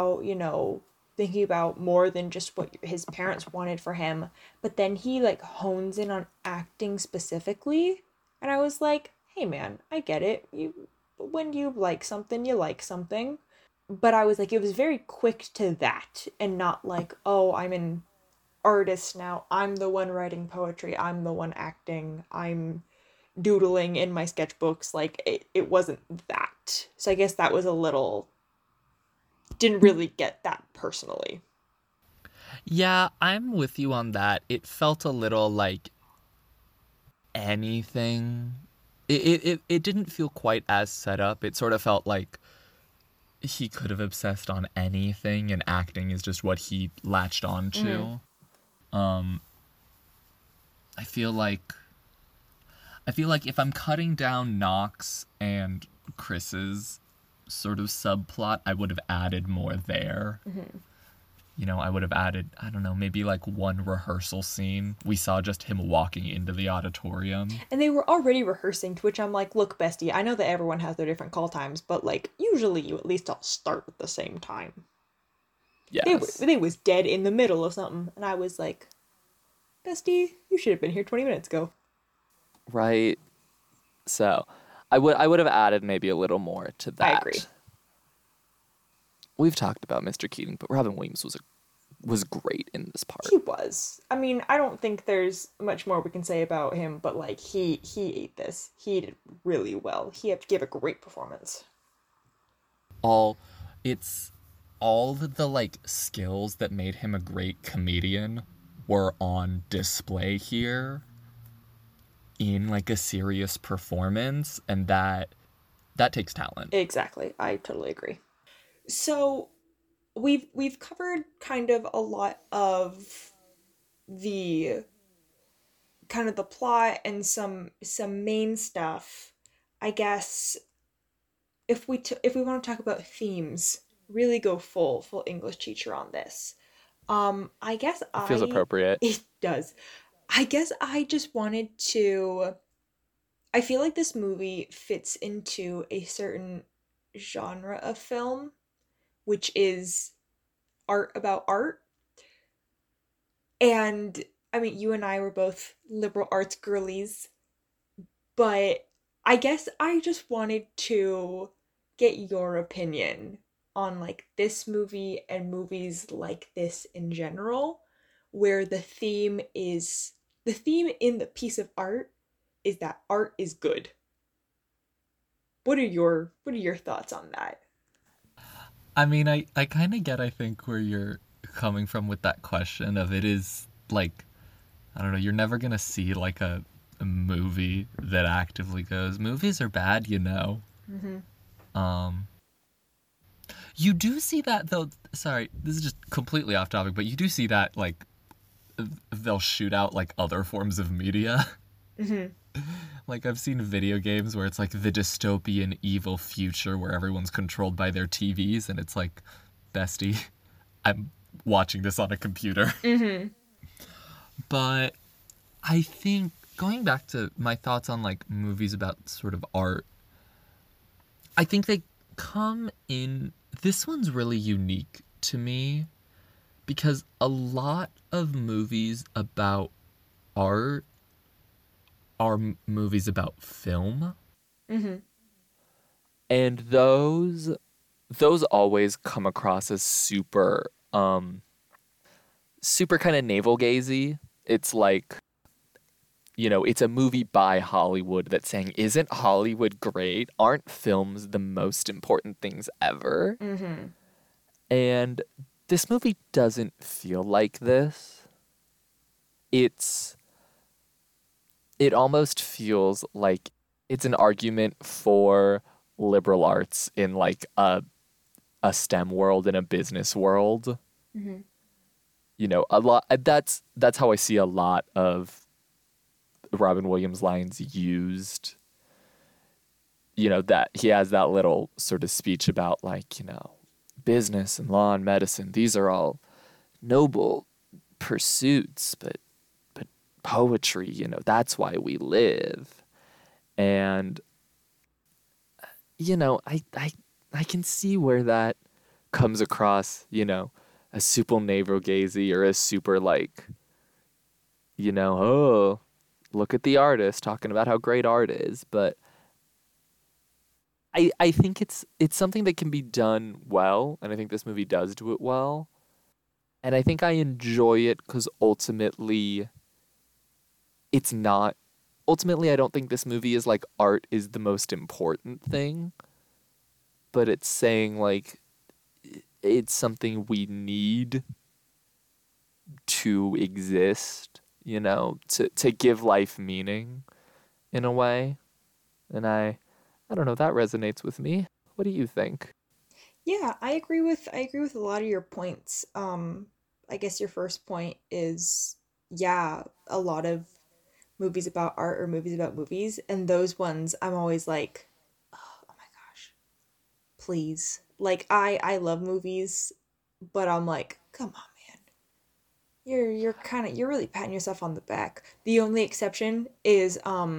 about more than just what his parents wanted for him. But then he like hones in on acting specifically. And I was like, hey man, I get it. When you like something, you like something. But I was like, it was very quick to that and not like, oh, I'm an artist now. I'm the one writing poetry. I'm the one acting. I'm doodling in my sketchbooks. Like, it wasn't that. So I guess that was didn't really get that personally. Yeah, I'm with you on that. It felt a little like anything. It didn't feel quite as set up. It sort of felt like he could have obsessed on anything, and acting is just what he latched on to. I feel like if I'm cutting down Knox and Chris's sort of subplot, I would have added more there. I would have added, I don't know, maybe like one rehearsal scene. We saw just him walking into the auditorium. And they were already rehearsing, to which I'm like, look, bestie, I know that everyone has their different call times, but like, usually you at least all start at the same time. Yes. They was dead in the middle of something, and I was like, bestie, you should have been here 20 minutes ago. Right. So, I would have added maybe a little more to that. I agree. we've talked about Mr. Keating, but Robin Williams was great in this part. He was. I mean, I don't think there's much more we can say about him, but like he ate this. He did really well. He gave a great performance. It's all the like skills that made him a great comedian were on display here in like a serious performance, and that takes talent. Exactly. I totally agree. So we've covered kind of a lot of the kind of the plot and some main stuff. I guess if we want to talk about themes, really go full English teacher on this. I guess It feels appropriate. It does. I guess I just wanted to. I feel like this movie fits into a certain genre of film, which is art about art. And I mean, you and I were both liberal arts girlies, but I guess I just wanted to get your opinion on like this movie and movies like this in general, where the theme in the piece of art is that art is good. What are your thoughts on that? I mean, I kind of get, I think, where you're coming from with that question of it is like, I don't know, you're never going to see like a movie that actively goes, movies are bad, you know. You do see that though. Sorry, this is just completely off topic, but you do see that like they'll shoot out like other forms of media. Like I've seen video games where it's like the dystopian evil future where everyone's controlled by their TVs, and it's like, bestie, I'm watching this on a computer. But I think going back to my thoughts on like movies about sort of art, I think they come in. This one's really unique to me because a lot of movies about art are movies about film. And those always come across as super kind of navel-gazy. It's like, you know, it's a movie by Hollywood that's saying, isn't Hollywood great? Aren't films the most important things ever? And this movie doesn't feel like this. It almost feels like it's an argument for liberal arts in like a STEM world and a business world. You know, a lot. That's how I see a lot of Robin Williams lines used. You know, that he has that little sort of speech about like, you know, business and law and medicine. These are all noble pursuits, but poetry, you know, that's why we live. And you know, I can see where that comes across, you know, a super navel-gazy or a super like, you know, oh, look at the artist talking about how great art is. But I think it's something that can be done well, and I think this movie does do it well. And I think I enjoy it because ultimately I don't think this movie is like art is the most important thing, but it's saying like it's something we need to exist, you know, to give life meaning in a way. And I don't know, that resonates with me. What do you think? Yeah, I agree with a lot of your points. I guess your first point is, yeah, a lot of movies about art or movies about movies, and those ones I'm always like, oh my gosh, please. Like I love movies, but I'm like, come on, man. You're really patting yourself on the back. The only exception is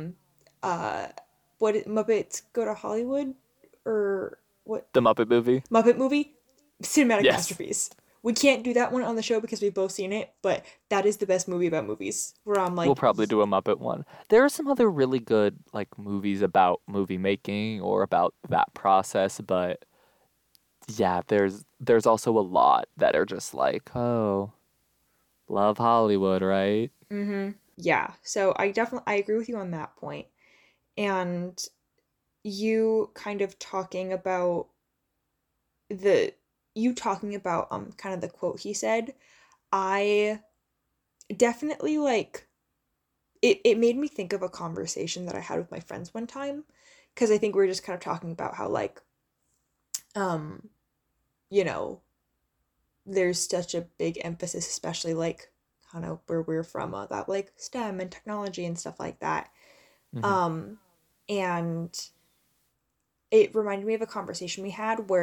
Muppets Go to Hollywood, or what? The Muppet movie? Muppet movie? Cinematic Yes. masterpiece. We can't do that one on the show because we've both seen it, but that is the best movie about movies. Where I'm like, We'll probably do a Muppet one. There are some other really good like movies about movie making or about that process, but yeah, there's also a lot that are just like, oh, love Hollywood, right? Mm-hmm. Yeah. So I agree with you on that point. And you kind of talking about the you talking about kind of the quote he said, I definitely like it made me think of a conversation that I had with my friends one time because I think we are just kind of talking about how like um you know there's such a big emphasis, especially like kind of where we're from, that like STEM and technology and stuff like that. Mm-hmm. Um, and it reminded me of a conversation we had where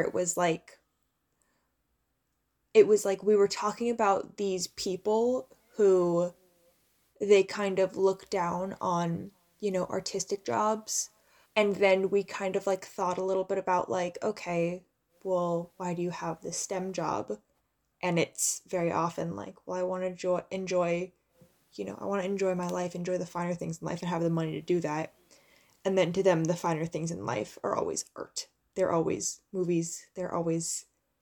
it was like we were talking about these people who they kind of look down on, artistic jobs. And then we kind of like thought a little bit about like, okay, well, why do you have this STEM job? And it's very often like, well, I want to enjoy, I want to enjoy my life, enjoy the finer things in life, and have the money to do that. And then to them, the finer things in life are always art. They're always movies. They're always,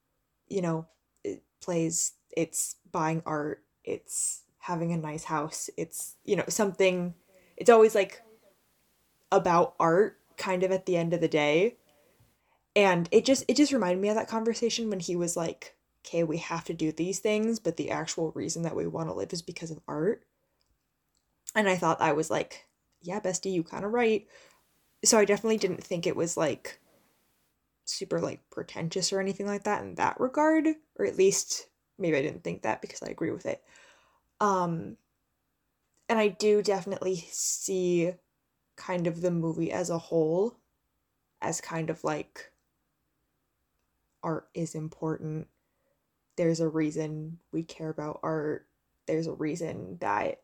plays. It's buying art. It's having a nice house. It's, something. It's always like about art, kind of at the end of the day. And it just reminded me of that conversation when he was like, okay, we have to do these things, but the actual reason that we want to live is because of art. And I thought I was like, yeah, bestie, you kind of right. So I definitely didn't think it was like super like pretentious or anything like that in that regard, or at least maybe I didn't think that because I agree with it. Um and I do definitely see kind of the movie as a whole as kind of like art is important. There's a reason we care about art. There's a reason that,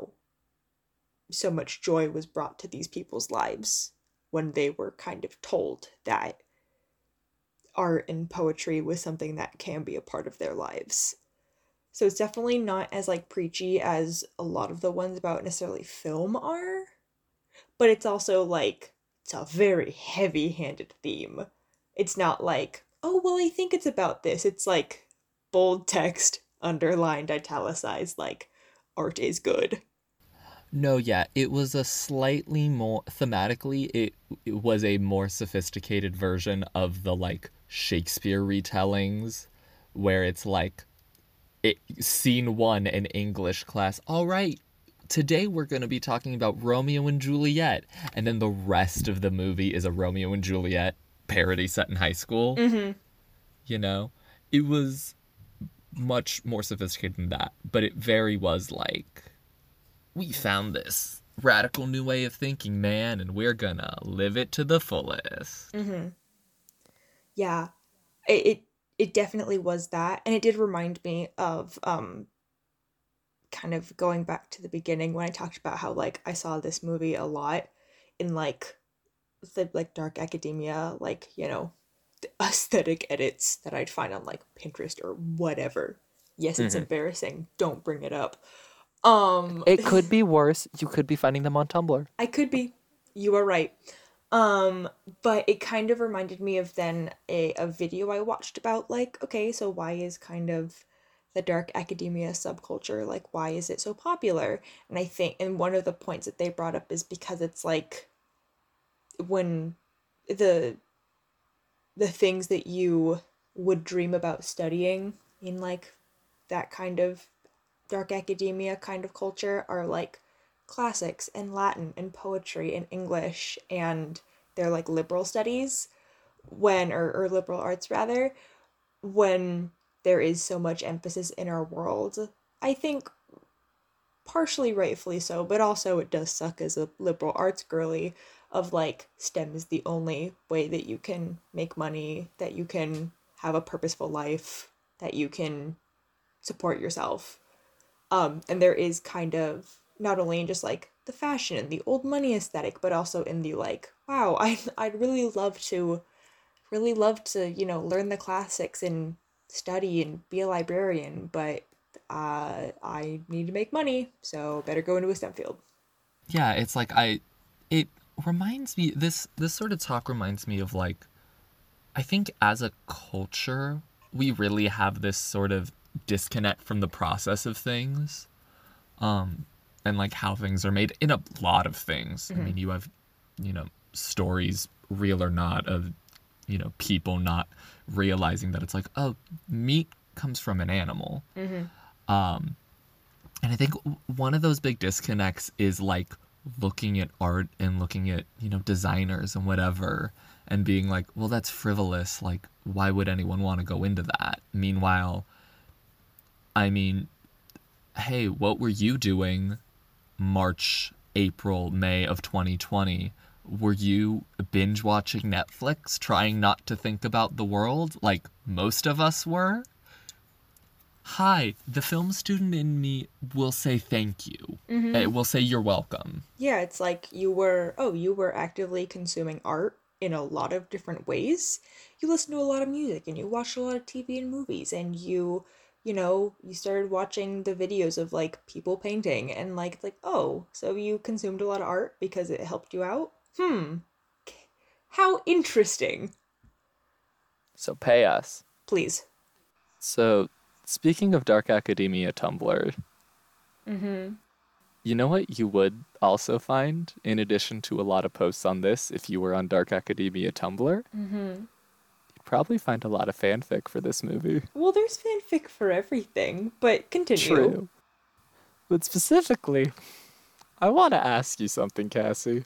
so much joy was brought to these people's lives when they were kind of told that art and poetry was something that can be a part of their lives. So it's definitely not as like preachy as a lot of the ones about necessarily film are, but it's also like it's a very heavy-handed theme. It's not like, oh, well, I think it's about this. It's like bold text, underlined, italicized, like art is good. No, yeah, it was a slightly more thematically, it was a more sophisticated version of the like Shakespeare retellings where it's like scene 1 in English class. All right, today we're going to be talking about Romeo and Juliet, and then the rest of the movie is a Romeo and Juliet parody set in high school. Mm-hmm. You know, it was much more sophisticated than that, but it very was like, we found this radical new way of thinking, man, and we're gonna live it to the fullest. Mm-hmm. Yeah, it definitely was that, and it did remind me of kind of going back to the beginning when I talked about how like I saw this movie a lot in like the like dark academia, like, the aesthetic edits that I'd find on like Pinterest or whatever. Yes, it's Mm-hmm. embarrassing. Don't bring it up. It could be worse. You could be finding them on Tumblr. I could be. You are right. Um, but it kind of reminded me of then a video I watched about like, okay, so why is kind of the dark academia subculture, like why is it so popular? And I think and one of the points that they brought up is because it's like when the the things that you would dream about studying in like that kind of dark academia kind of culture are like classics and Latin and poetry and English, and they're like liberal studies or liberal arts rather, when there is so much emphasis in our world. I think partially rightfully so, but also it does suck as a liberal arts girly of like STEM is the only way that you can make money, that you can have a purposeful life, that you can support yourself. And there is kind of not only in just like the fashion and the old money aesthetic, but also in the like, wow, I'd really love to, learn the classics and study and be a librarian, but I need to make money, so better go into a STEM field. Yeah, it's like it reminds me, this sort of talk reminds me of like I think as a culture, we really have this sort of disconnect from the process of things, and like how things are made in a lot of things. I mean, you have, stories, real or not, of, people not realizing that it's like, oh, meat comes from an animal. And I think one of those big disconnects is like looking at art and looking at, designers and whatever and being like, well, that's frivolous. Like, why would anyone want to go into that? Meanwhile, I mean, hey, what were you doing March, April, May of 2020? Were you binge watching Netflix, trying not to think about the world like most of us were? Hi, the film student in me will say thank you. It will say you're welcome. Yeah, it's like you were actively consuming art in a lot of different ways. You listen to a lot of music and you watched a lot of TV and movies and you started watching the videos of like people painting and like, oh, so you consumed a lot of art because it helped you out? How interesting. So pay us. Please. So, speaking of Dark Academia Tumblr, you know what you would also find, in addition to a lot of posts on this, if you were on Dark Academia Tumblr? You'd probably find a lot of fanfic for this movie. Well, there's fanfic for everything, but continue. True. But specifically, I want to ask you something, Cassie.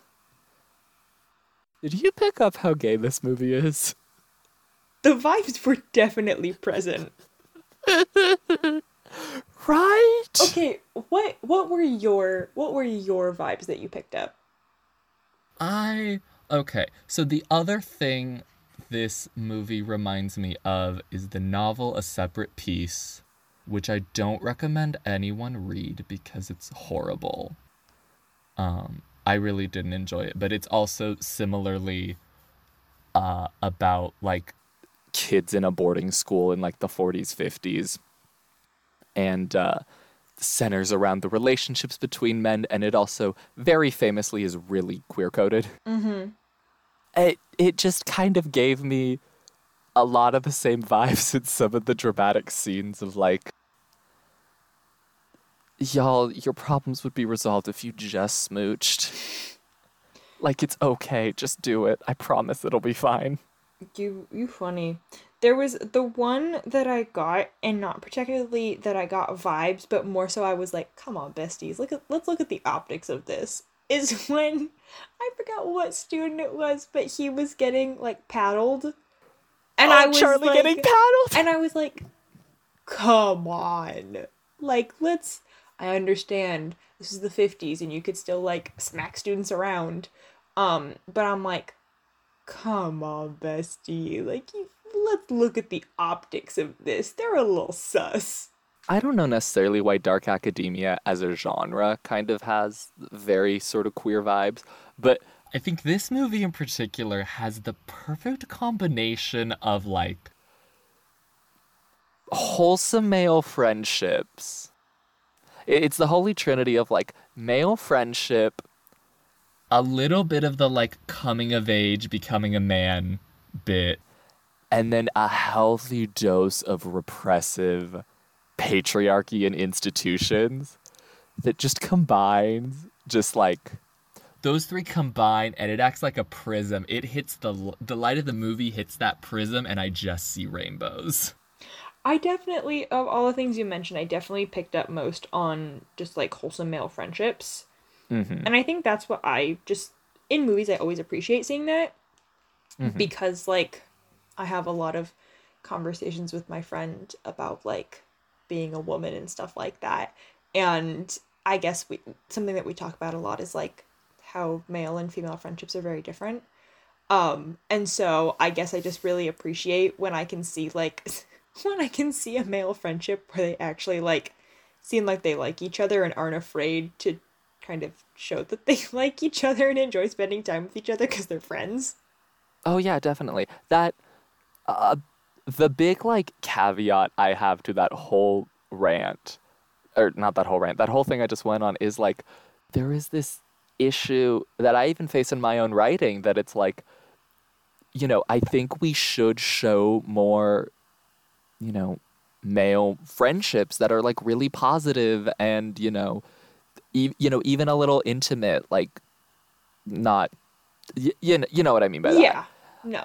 Did you pick up how gay this movie is? The vibes were definitely present. Right? Okay, what were your vibes that you picked up? Okay, so the other thing this movie reminds me of is the novel A Separate Peace, which I don't recommend anyone read because it's horrible. I really didn't enjoy it, but it's also similarly about like kids in a boarding school in like the 40s, 50s. And centers around the relationships between men, and it also very famously is really queer-coded. It just kind of gave me a lot of the same vibes in some of the dramatic scenes of like, y'all, your problems would be resolved if you just smooched. Like, it's okay, just do it. I promise it'll be fine. You funny. There was the one that I got, and not particularly that I got vibes, but more so I was like, come on, besties, let's look at the optics of this. Is when I forgot what student it was, but he was getting like paddled. And I was Charlie like, getting paddled. And I was like, come on. Like, I understand this is the 50s and you could still like smack students around. But I'm like, come on, bestie. Like, let's look at the optics of this. They're a little sus. I don't know necessarily why Dark Academia as a genre kind of has very sort of queer vibes, but I think this movie in particular has the perfect combination of like wholesome male friendships. It's the holy trinity of like male friendship, a little bit of the like coming of age, becoming a man bit, and then a healthy dose of repressive patriarchy and institutions that just combines, just like those three combine, and it acts like a prism. It hits the light of the movie hits that prism, and I just see rainbows. I definitely, of all the things you mentioned, I definitely picked up most on just like wholesome male friendships. And I think that's what I just, in movies, I always appreciate seeing that. Because like I have a lot of conversations with my friend about like being a woman and stuff like that. And I guess something that we talk about a lot is like how male and female friendships are very different. And so I guess I just really appreciate when I can see like when I can see a male friendship where they actually like seem like they like each other and aren't afraid to kind of show that they like each other and enjoy spending time with each other because they're friends. Oh yeah, definitely. That the big like caveat I have to that whole rant, or not that whole rant, that whole thing I just went on is like there is this issue that I even face in my own writing that it's like I think we should show more, you know, male friendships that are like really positive and, even a little intimate, like not, you know what I mean by that. Yeah. No.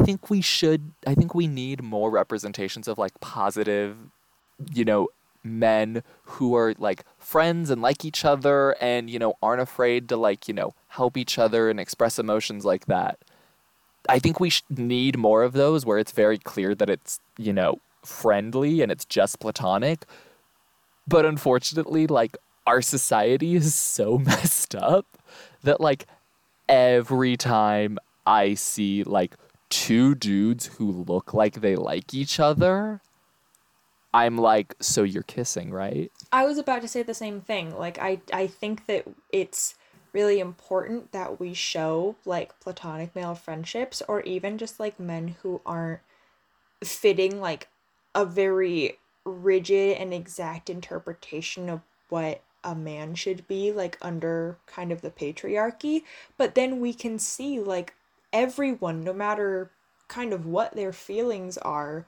I think we need more representations of like positive, you know, men who are like friends and like each other and, aren't afraid to like, help each other and express emotions like that. I think we need more of those where it's very clear that it's, friendly and it's just platonic. But unfortunately, like our society is so messed up that like every time I see like two dudes who look like they like each other, I'm like, so you're kissing, right? I was about to say the same thing. Like I think that it's really important that we show like platonic male friendships or even just like men who aren't fitting like a very rigid and exact interpretation of what a man should be like under kind of the patriarchy, but then we can see like everyone, no matter kind of what their feelings are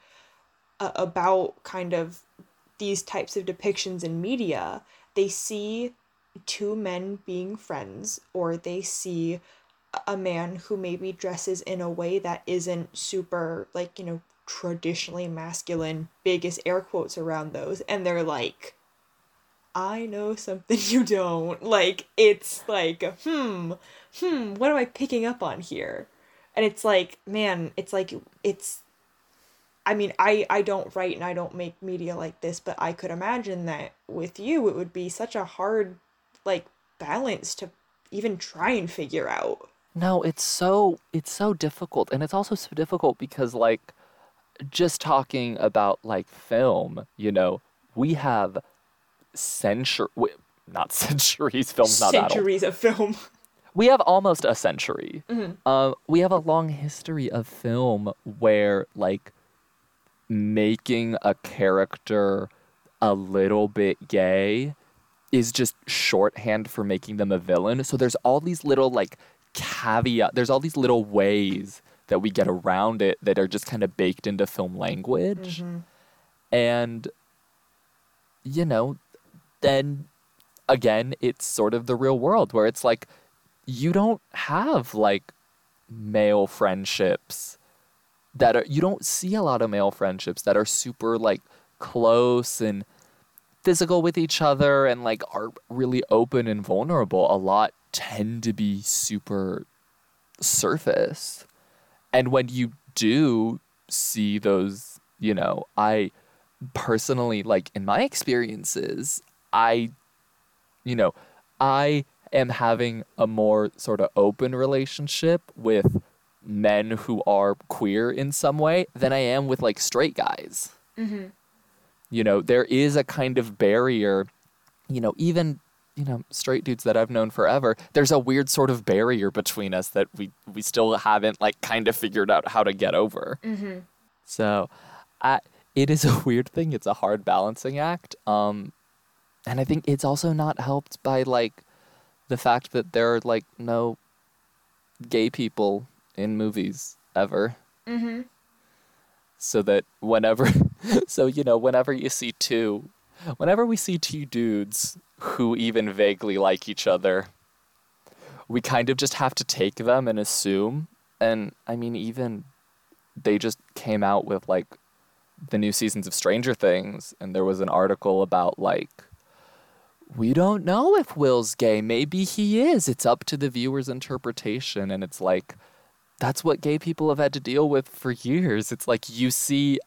about kind of these types of depictions in media, they see two men being friends, or they see a man who maybe dresses in a way that isn't super, like, traditionally masculine, biggest air quotes around those, and they're like, I know something you don't. Like, it's like, what am I picking up on here? And it's like, man, it's like, I mean, I don't write and I don't make media like this, but I could imagine that with you, it would be such a hard, like, balance to even try and figure out. No, it's so difficult, and it's also so difficult because like just talking about like film, we have century not centuries, film's not that old. Centuries of film. We have almost a century. Hmm. We have a long history of film where like making a character a little bit gay is just shorthand for making them a villain. So there's all these little like there's all these little ways that we get around it that are just kind of baked into film language. Hmm. And you know, then again, it's sort of the real world where it's like you don't have like male friendships you don't see a lot of male friendships that are super like close and physical with each other and like are really open and vulnerable. A lot tend to be super surface. And when you do see those, I personally, like in my experiences, I, you know, I am having a more sort of open relationship with men who are queer in some way than I am with like straight guys. Hmm. There is a kind of barrier, even, straight dudes that I've known forever, there's a weird sort of barrier between us that we still haven't like kind of figured out how to get over. Hmm. So it is a weird thing. It's a hard balancing act. And I think it's also not helped by like the fact that there are like no gay people in movies ever. Hmm. So that whenever whenever we see two dudes who even vaguely like each other, we kind of just have to take them and assume. And I mean, even they just came out with like the new seasons of Stranger Things, and there was an article about like, we don't know if Will's gay. Maybe he is. It's up to the viewer's interpretation. And it's like, that's what gay people have had to deal with for years. It's like you see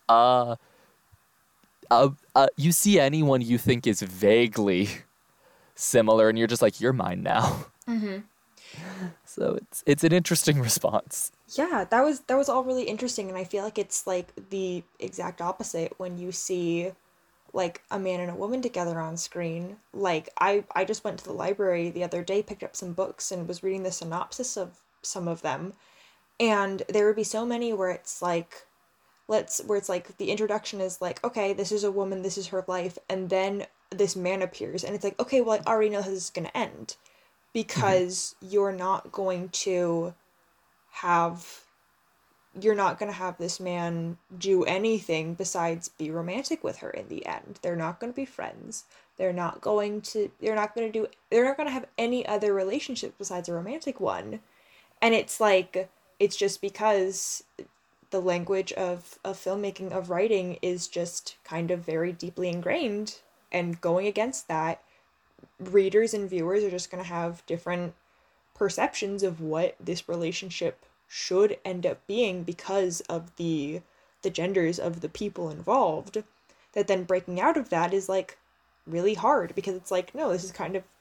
you see anyone you think is vaguely similar, and you're just like, you're mine now. Hmm. So it's an interesting response. Yeah, that was all really interesting, and I feel like it's like the exact opposite when you see like a man and a woman together on screen. Like I just went to the library the other day, picked up some books, and was reading the synopsis of some of them. And there would be so many where it's like, where it's like the introduction is like, okay, this is a woman, this is her life, and then this man appears, and it's like, okay, well, I already know how this is going to end because you're not going to have you're not going to have this man do anything besides be romantic with her in the end. They're not going to be friends. They're not going to have any other relationship besides a romantic one. And it's like, it's just because the language of filmmaking, of writing, is just kind of very deeply ingrained. And going against that, readers and viewers are just going to have different perceptions of what this relationship should end up being because of the genders of the people involved. That then breaking out of that is like really hard, because it's like, no, this is kind of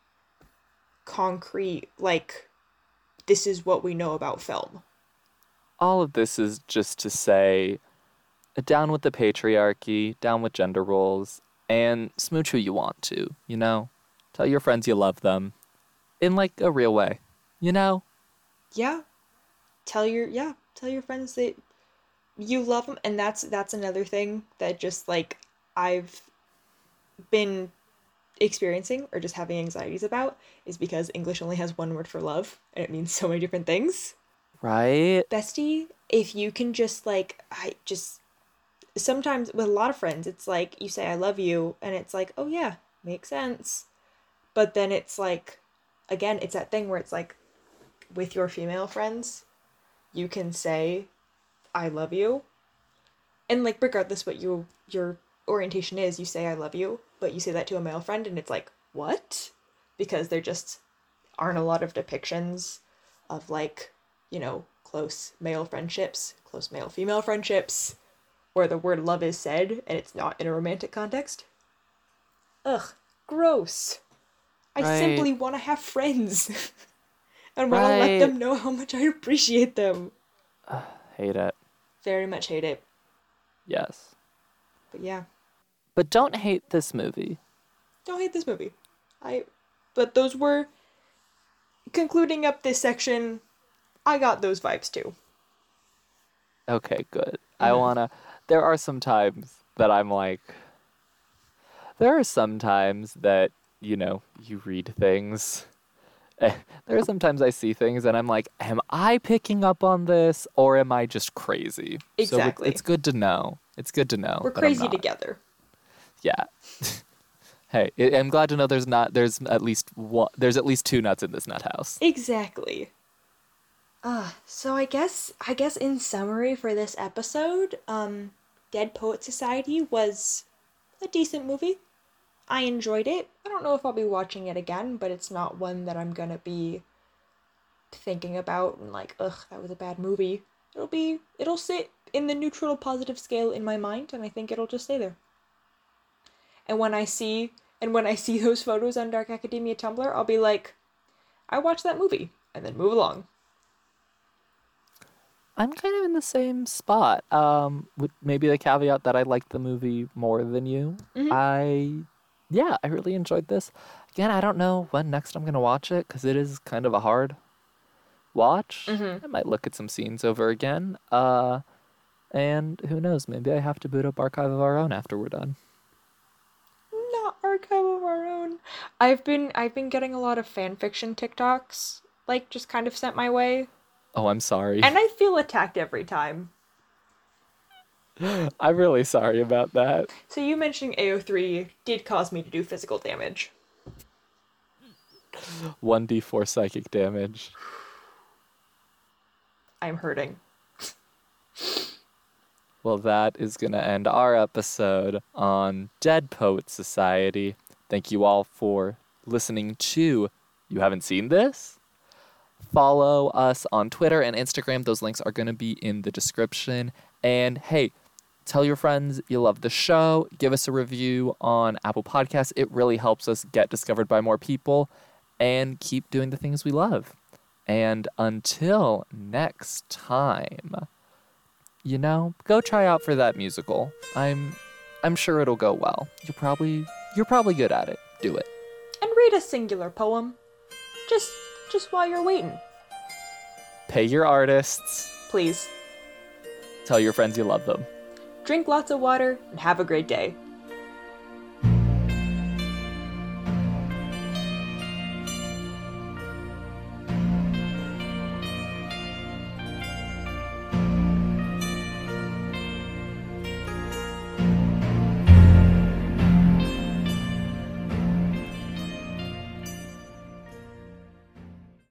concrete, like, this is what we know about film. All of this is just to say, down with the patriarchy, down with gender roles, and smooch who you want to, you know? Tell your friends you love them in, like, a real way, you know? Yeah. Tell your friends that you love them. And that's another thing that just, like, I've been experiencing or just having anxieties about, is because English only has one word for love, and it means so many different things. Right? Bestie, if you can just, like, sometimes with a lot of friends, it's like, you say I love you, and it's like, oh yeah, makes sense. But then it's like, again, it's that thing where it's like, with your female friends, you can say I love you, and, like, regardless what your orientation is, you say I love you, but you say that to a male friend, and it's like, what? Because there just aren't a lot of depictions of, like, you know, close male friendships, close male-female friendships, where the word love is said, and it's not in a romantic context. Ugh, gross. I simply want to have friends. And want to let them know how much I appreciate them. Hate it. Very much hate it. Yes. But yeah. But don't hate this movie. Don't hate this movie. But those were, concluding up this section, I got those vibes too. Okay, good. There are some times that I'm like, there are some times that, you know, you read things. There are sometimes I see things and I'm like, am I picking up on this or am I just crazy? Exactly. So it's good to know. It's good to know. We're crazy together. Yeah. Hey, I'm glad to know there's at least two nuts in this nut house. Exactly. So I guess in summary for this episode, Dead Poet Society was a decent movie. I enjoyed it. I don't know if I'll be watching it again, but it's not one that I'm gonna be thinking about and like, ugh, that was a bad movie. It'll sit in the neutral positive scale in my mind, and I think it'll just stay there. And when I see those photos on Dark Academia Tumblr, I'll be like, I watched that movie, and then move along. I'm kind of in the same spot. With maybe the caveat that I liked the movie more than you. Mm-hmm. I really enjoyed this. Again, I don't know when next I'm going to watch it because it is kind of a hard watch. Mm-hmm. I might look at some scenes over again. And who knows, maybe I have to boot up Archive of Our Own after we're done. Not Archive of Our Own. I've been getting a lot of fanfiction TikToks, like, just kind of sent my way. Oh, I'm sorry. And I feel attacked every time. I'm really sorry about that. So you mentioning AO3 did cause me to do physical damage. 1d4 psychic damage. I'm hurting. Well, that is going to end our episode on Dead Poet Society. Thank you all for listening to You Haven't Seen This? Follow us on Twitter and Instagram. Those links are going to be in the description. And hey, tell your friends you love the show. Give us a review on Apple Podcasts. It really helps us get discovered by more people and keep doing the things we love. And until next time, you know, go try out for that musical. I'm sure it'll go well. You're probably good at it. Do it. And read a singular poem. Just while you're waiting. Pay your artists. Please. Tell your friends you love them. Drink lots of water and have a great day.